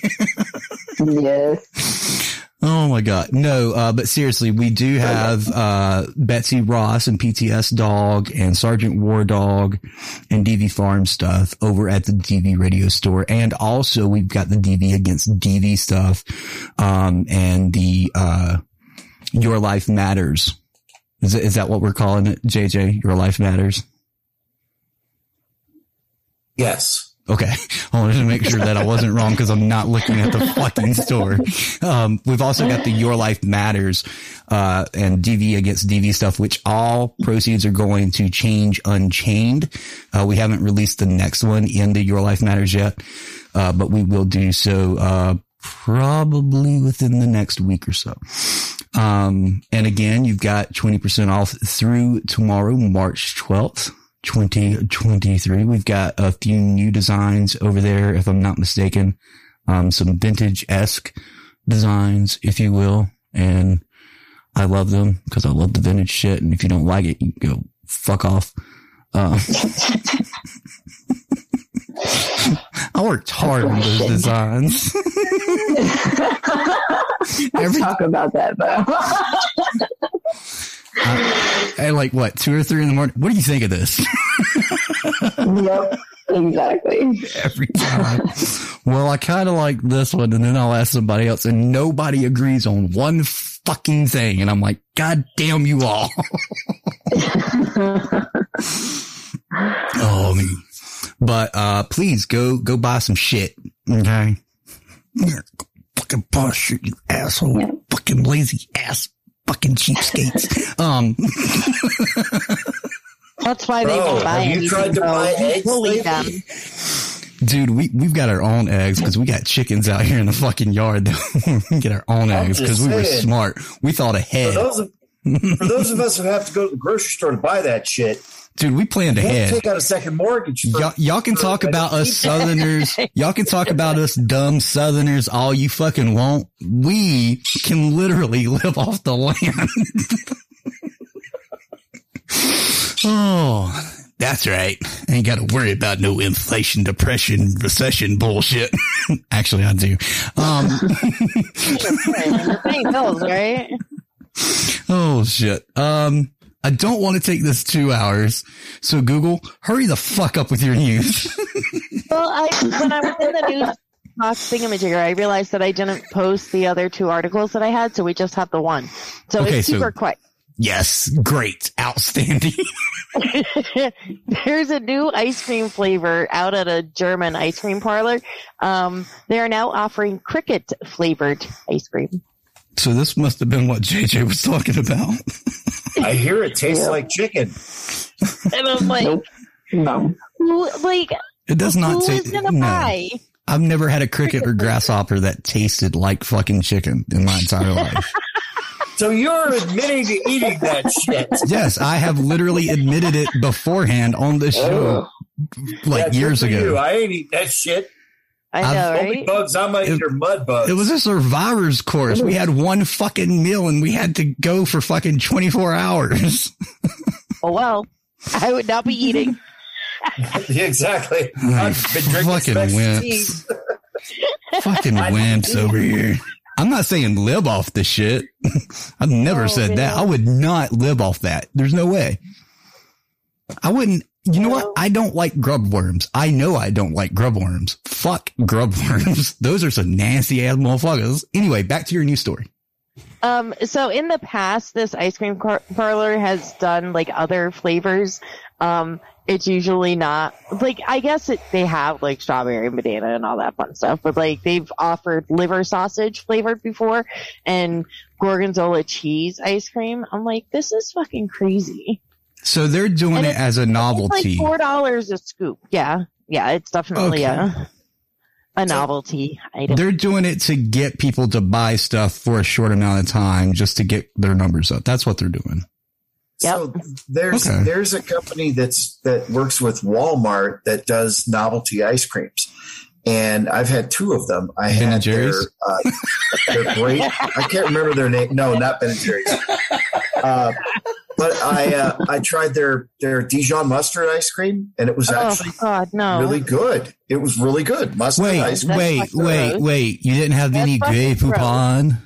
Yes. Oh my God. No, uh, but seriously, we do have, uh, Betsy Ross and P T S Dog and Sergeant War Dog and D V Farm stuff over at the D V Radio Store. And also we've got the D V Against D V stuff, um, and the, uh, Your Life Matters. Is, it, is that what we're calling it, J J? Your Life Matters? Yes. Okay. I wanted to make sure that I wasn't wrong because I'm not looking at the fucking store. Um, we've also got the Your Life Matters, uh, and D V Against D V stuff, which all proceeds are going to Change Unchained. Uh, we haven't released the next one in the Your Life Matters yet, uh, but we will do so, uh, probably within the next week or so. Um, and again, you've got twenty percent off through tomorrow, March twelfth. twenty twenty-three. We've got a few new designs over there, if I'm not mistaken. Um, some vintage-esque designs, if you will. And I love them because I love the vintage shit. And if you don't like it, you can go fuck off. Um, I worked hard on those designs. Let's Every, talk about that, though. Uh, at like what, two or three in the morning? What do you think of this? Yep, exactly. Every time. Well, I kind of like this one, and then I'll ask somebody else, and nobody agrees on one fucking thing, and I'm like, God damn you all! Oh me. But uh, please go go buy some shit, okay? Fucking bullshit, you asshole. Yeah. Fucking lazy ass. Fucking cheapskates. um. That's why they won't buy have you tried to buy eggs lately? Them. Dude, we, we've got our own eggs because we got chickens out here in the fucking yard. We get our own eggs because we were smart. We thought ahead. For those, of, for those of us who have to go to the grocery store to buy that shit, dude, we planned ahead. Take out a second mortgage. For, y'all, y'all can talk about us Southerners. Y'all can talk about us dumb Southerners all you fucking want. We can literally live off the land. Oh, that's right. I ain't got to worry about no inflation, depression, recession bullshit. Actually, I do. Um, You're paying bills, right? Oh shit. Um, I don't want to take this two hours. So Google, hurry the fuck up with your news. Well, I, when I was in the news talk thingamajigger, I realized that I didn't post the other two articles that I had, so we just have the one. So okay, it's super so, quick. Yes, great, outstanding. There's a new ice cream flavor out at a German ice cream parlor. Um, they are now offering cricket flavored ice cream. So this must have been what J J was talking about. I hear it tastes yeah. like chicken. And I'm like, nope. no, who, like it does not who taste. is gonna no. buy? I've never had a cricket or grasshopper that tasted like fucking chicken in my entire life. So you're admitting to eating that shit? Yes, I have literally admitted it beforehand on this show, oh. like yeah, years ago. You. I ain't eat that shit. I know, I've, right? Only bugs I might eat are mud bugs. It was a survivor's course. We had one fucking meal and we had to go for fucking twenty-four hours. Oh well, I would not be eating. Exactly. I've been drinking fucking wimps. Fucking wimps over here. I'm not saying live off the shit. I've never oh, said man. that. I would not live off that. There's no way. I wouldn't. You know what? I don't like grub worms. I know I don't like grub worms. Fuck grub worms. Those are some nasty ass motherfuckers. Anyway, back to your news story. Um, so in the past, this ice cream car- parlor has done like other flavors. Um, it's usually not like, I guess it, they have like strawberry and banana and all that fun stuff, but like they've offered liver sausage flavored before and gorgonzola cheese ice cream. I'm like, this is fucking crazy. So they're doing and it as a novelty. It's like four dollars a scoop. Yeah. Yeah. It's definitely okay. a, a so novelty item. They're doing it to get people to buy stuff for a short amount of time just to get their numbers up. That's what they're doing. Yep. So there's okay. there's a company that's that works with Walmart that does novelty ice creams, and I've had two of them. I Ben had and Jerry's. Their, uh, they're great. I can't remember their name. No, not Ben and Jerry's. Uh, but I uh, I tried their their Dijon mustard ice cream, and it was actually oh, God, no. really good. It was really good. Mustard wait, ice cream. wait, wait, wait! You didn't have That's any Grey Poupon?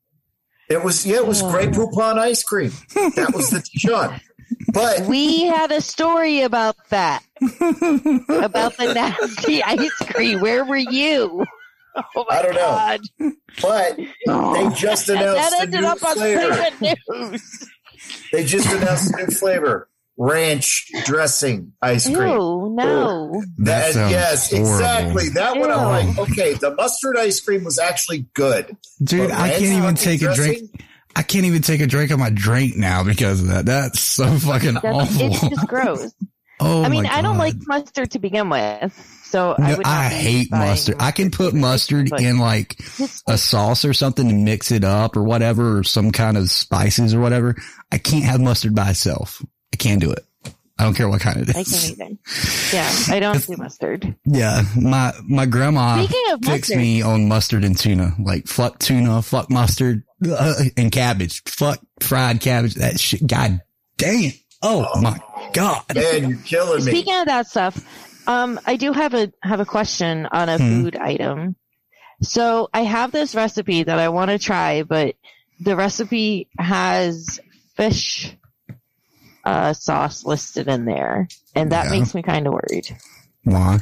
It was, yeah, it was oh. Grey Poupon ice cream. That was the Dijon. But we had a story about that, about the nasty ice cream. Where were you? Oh my I don't God. know. But oh. they just announced that a ended new up flavor. on News. They just announced a new flavor. Ranch dressing ice cream. Ew, no. That that, yes, horrible. exactly. That Ew. one I'm like, okay, the mustard ice cream was actually good. Dude, I can't even take dressing, a drink. I can't even take a drink of my drink now because of that. That's so fucking That's, awful. It's just gross. Oh, I mean, my God. I don't like mustard to begin with. So no, I, would I hate mustard. I can put mustard in like a sauce or something to mix it up or whatever, or some kind of spices or whatever. I can't have mustard by itself. I can't do it. I don't care what kind it is. I can't either. Yeah, I don't do mustard. Yeah, my my grandma of fixed mustard. me on mustard and tuna. Like, fuck tuna, fuck mustard, uh, and cabbage. Fuck fried cabbage. That shit. God damn. Oh, oh my God. Man, you're killing me. Speaking of that stuff, um, I do have a have a question on a hmm. food item. So I have this recipe that I want to try, but the recipe has fish uh, sauce listed in there, and that yeah. makes me kind of worried. Why?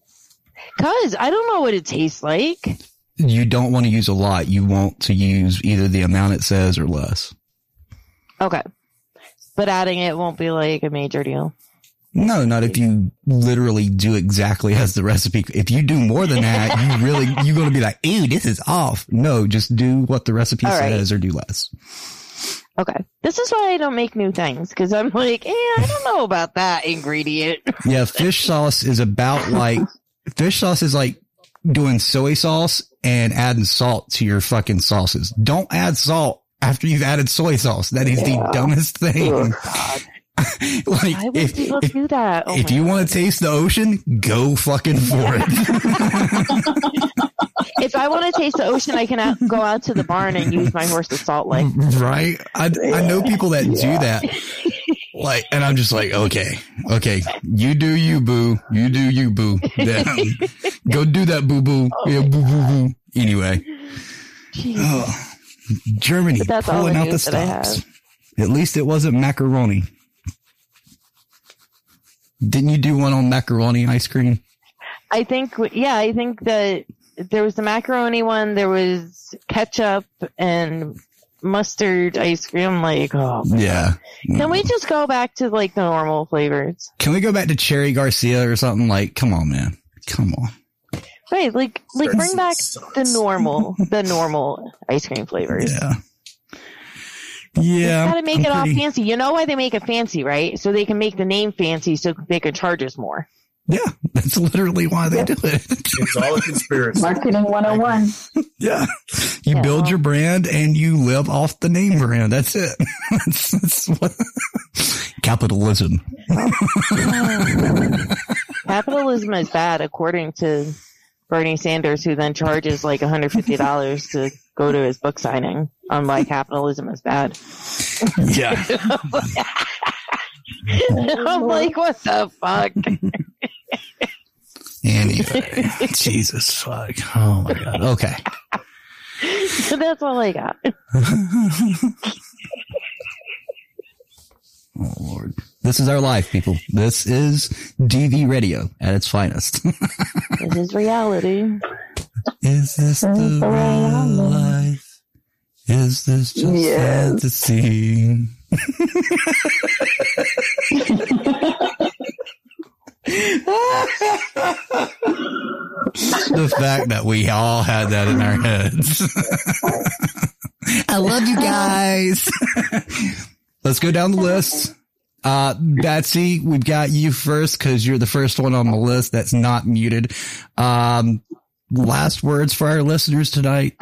Because I don't know what it tastes like. You don't want to use a lot. You want to use either the amount it says or less. Okay. But adding it won't be like a major deal. No, not if you literally do exactly as the recipe. If you do more than that, you really, you're going to be like, ew, this is off. No, just do what the recipe All right. says or do less. Okay. This is why I don't make new things, because I'm like, eh, I don't know about that ingredient. Yeah, fish sauce is about like, fish sauce is like doing soy sauce and adding salt to your fucking sauces. Don't add salt after you've added soy sauce. That is yeah. the dumbest thing. Oh, God. Like, why would if, people if, do that? Oh if you want to taste the ocean, go fucking for it. If I want to taste the ocean, I can out, go out to the barn and use my horse's salt lick. Right? I, I know people that yeah. do that. Like, and I'm just like, okay, okay, you do you, boo. You do you, boo. Then, go do that, boo, boo. Yeah, boo, boo, boo. Anyway. Oh, Germany pulling out the stops. At least it wasn't macaroni. Didn't you do one on macaroni ice cream? I think, yeah, I think that there was the macaroni one, there was ketchup and mustard ice cream. Like, oh, yeah. Can we just go back to like the normal flavors? Can we go back to Cherry Garcia or something? Like, come on, man. Come on. Right, like, like bring back the normal, the normal ice cream flavors. Yeah. Yeah. Got to make I'm it pretty... all fancy. You know why they make it fancy, right? So they can make the name fancy so they can charge us more. Yeah, that's literally why they do it. It's all a conspiracy. Marketing one oh one. Yeah. You yeah. build your brand and you live off the name brand. That's it. That's, that's what... Capitalism. Capitalism is bad, according to Bernie Sanders, who then charges like one hundred fifty dollars to go to his book signing on why capitalism is bad. Yeah. I'm like, what the fuck? Anyway, Jesus fuck. Oh my God. Okay. So that's all I got. Oh Lord. This is our life, people. This is D V Radio at its finest. This is reality. Is this the real life? Is this just yes. fantasy? The fact that we all had that in our heads. I love you guys. Let's go down the list. Uh, Betsy, we've got you first because you're the first one on the list that's not muted. Um, last words for our listeners tonight.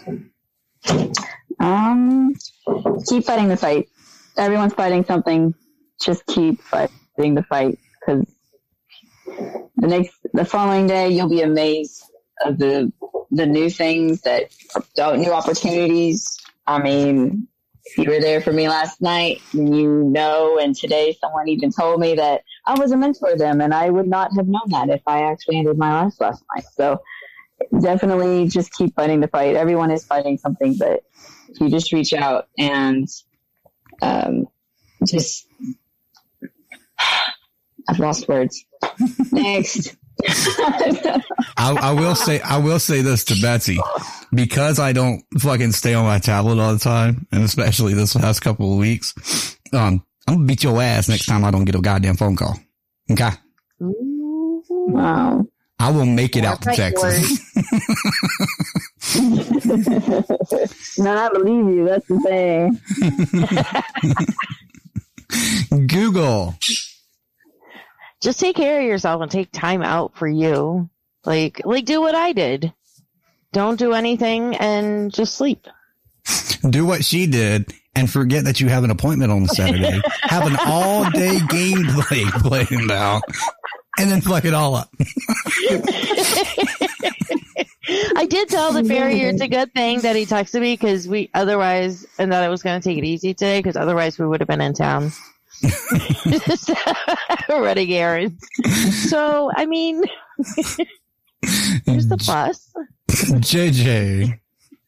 Um, keep fighting the fight. Everyone's fighting something. Just keep fighting the fight, because the next, the following day, you'll be amazed of the the new things that new opportunities. I mean, if you were there for me last night, you know, and today someone even told me that I was a mentor to them, and I would not have known that if I actually ended my life last night. So definitely just keep fighting the fight. Everyone is fighting something, but if you just reach out and um, just, I've lost words. Next. I, I will say, I will say this to Betsy, because I don't fucking stay on my tablet all the time, and especially this last couple of weeks. Um, I'm gonna beat your ass next time I don't get a goddamn phone call. Okay. Wow. I will make it out to Texas. No, I believe you. That's the thing. Google. Just take care of yourself and take time out for you. Like, like do what I did. Don't do anything and just sleep. Do what she did and forget that you have an appointment on Saturday. Have an all day gameplay playing out and then fuck it all up. I did tell the farrier it's a good thing that he texted me, because we otherwise, and that I was going to take it easy today, because otherwise we would have been in town. Running errands. So, I mean, here's the plus. J J.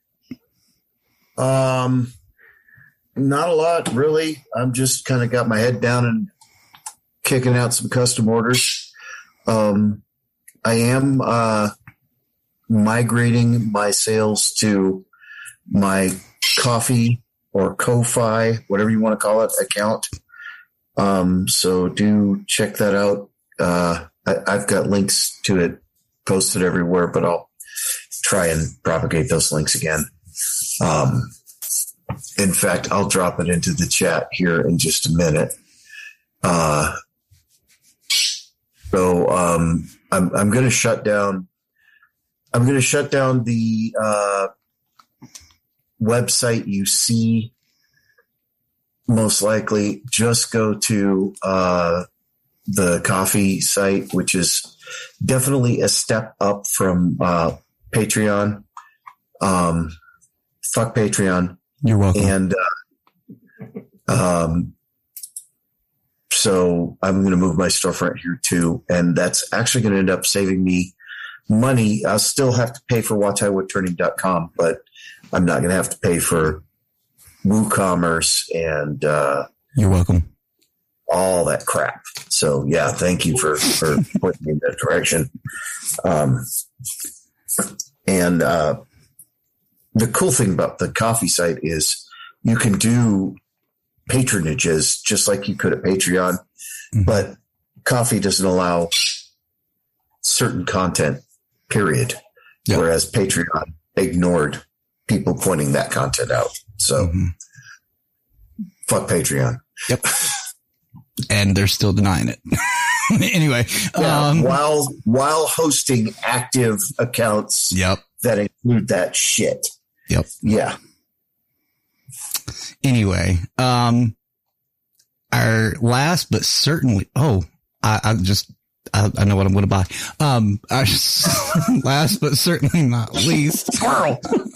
Um, not a lot, really. I'm just kind of got my head down and kicking out some custom orders. Um, I am uh, migrating my sales to my Ko-fi or Ko-fi, whatever you want to call it, account. Um, so do check that out. Uh, I, I've got links to it posted everywhere, but I'll try and propagate those links again. Um, in fact, I'll drop it into the chat here in just a minute. Uh, so, um, I'm, I'm going to shut down, I'm going to shut down the, uh, website you see. Most likely just go to, uh, the coffee site, which is definitely a step up from, uh, Patreon. Um, fuck Patreon. You're welcome. And, uh, um, so I'm going to move my storefront here too. And that's actually going to end up saving me money. I'll still have to pay for watch iowa turning dot com, but I'm not going to have to pay for WooCommerce and, uh, you're welcome. All that crap. So yeah, thank you for, for pointing me in that direction. Um, and, uh, the cool thing about the coffee site is you can do patronages just like you could at Patreon, mm-hmm. but coffee doesn't allow certain content, period. Yep. Whereas Patreon ignored people pointing that content out. So mm-hmm. fuck Patreon. Yep. And they're still denying it. Anyway, yeah, um, while, while hosting active accounts yep. that include that shit. Yep. Yeah. Anyway, um, our last, but certainly, oh, I, I just, I, I know what I'm going to buy. Um, our last, but certainly not least. Squirrel.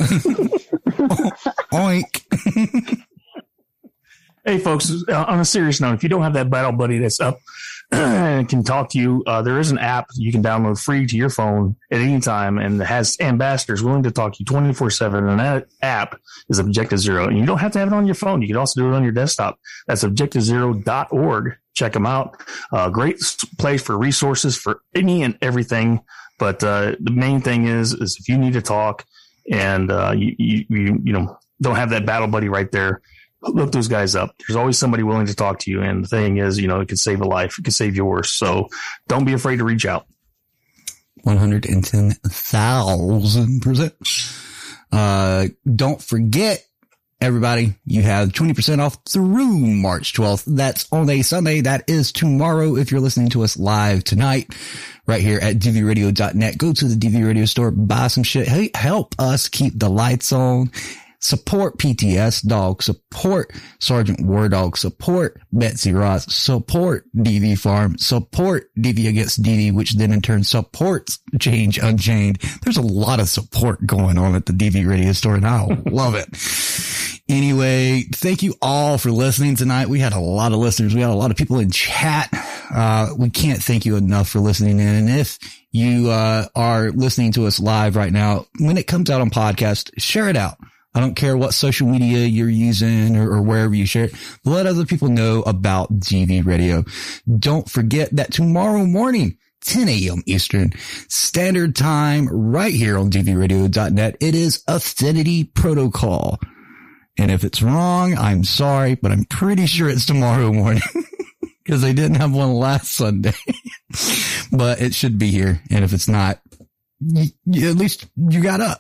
Oink. Hey, folks, uh, on a serious note, if you don't have that battle buddy that's up and can talk to you, uh, there is an app you can download free to your phone at any time and has ambassadors willing to talk to you twenty-four seven. And that app is Objective Zero. And you don't have to have it on your phone. You can also do it on your desktop. That's objective zero dot org. Check them out. Uh, great place for resources for any and everything. But uh, the main thing is, is if you need to talk and uh, you, you, you, you know, don't have that battle buddy right there, look those guys up. There's always somebody willing to talk to you. And the thing is, you know, it could save a life. It could save yours. So don't be afraid to reach out. one hundred ten thousand percent. Uh, don't forget, everybody, you have twenty percent off through March twelfth. That's on a Sunday. That is tomorrow. If you're listening to us live tonight, right here at d v radio dot net, go to the D V Radio store, buy some shit. Hey, help us keep the lights on. Support P T S Dog, support Sergeant War Dog, support Betsy Ross, support D V Farm, support D V Against D V, which then in turn supports Change Unchained. There's a lot of support going on at the D V Radio store, and I love it. Anyway, thank you all for listening tonight. We had a lot of listeners. We had a lot of people in chat. Uh, we can't thank you enough for listening in. And if you uh, are listening to us live right now, when it comes out on podcast, share it out. I don't care what social media you're using or, or wherever you share it. Let other people know about D V Radio. Don't forget that tomorrow morning, ten a.m. Eastern Standard Time, right here on D V radio dot net, it is Affinity Protocol. And if it's wrong, I'm sorry, but I'm pretty sure it's tomorrow morning because they didn't have one last Sunday. But it should be here. And if it's not, you, you, at least you got up.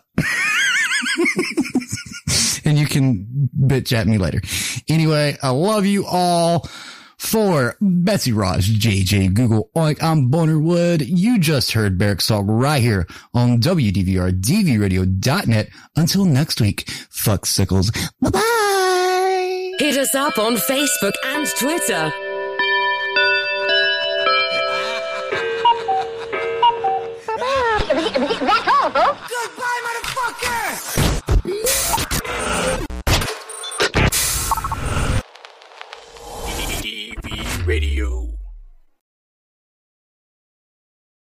And you can bitch at me later. Anyway, I love you all. For Betsy Ross, J J, Google, Oink, I'm Boner Wood. You just heard Barracks Talk right here on W D V R, D V radio dot net. Until next week, fuck sickles. Bye-bye. Hit us up on Facebook and Twitter. That's all, folks. Goodbye.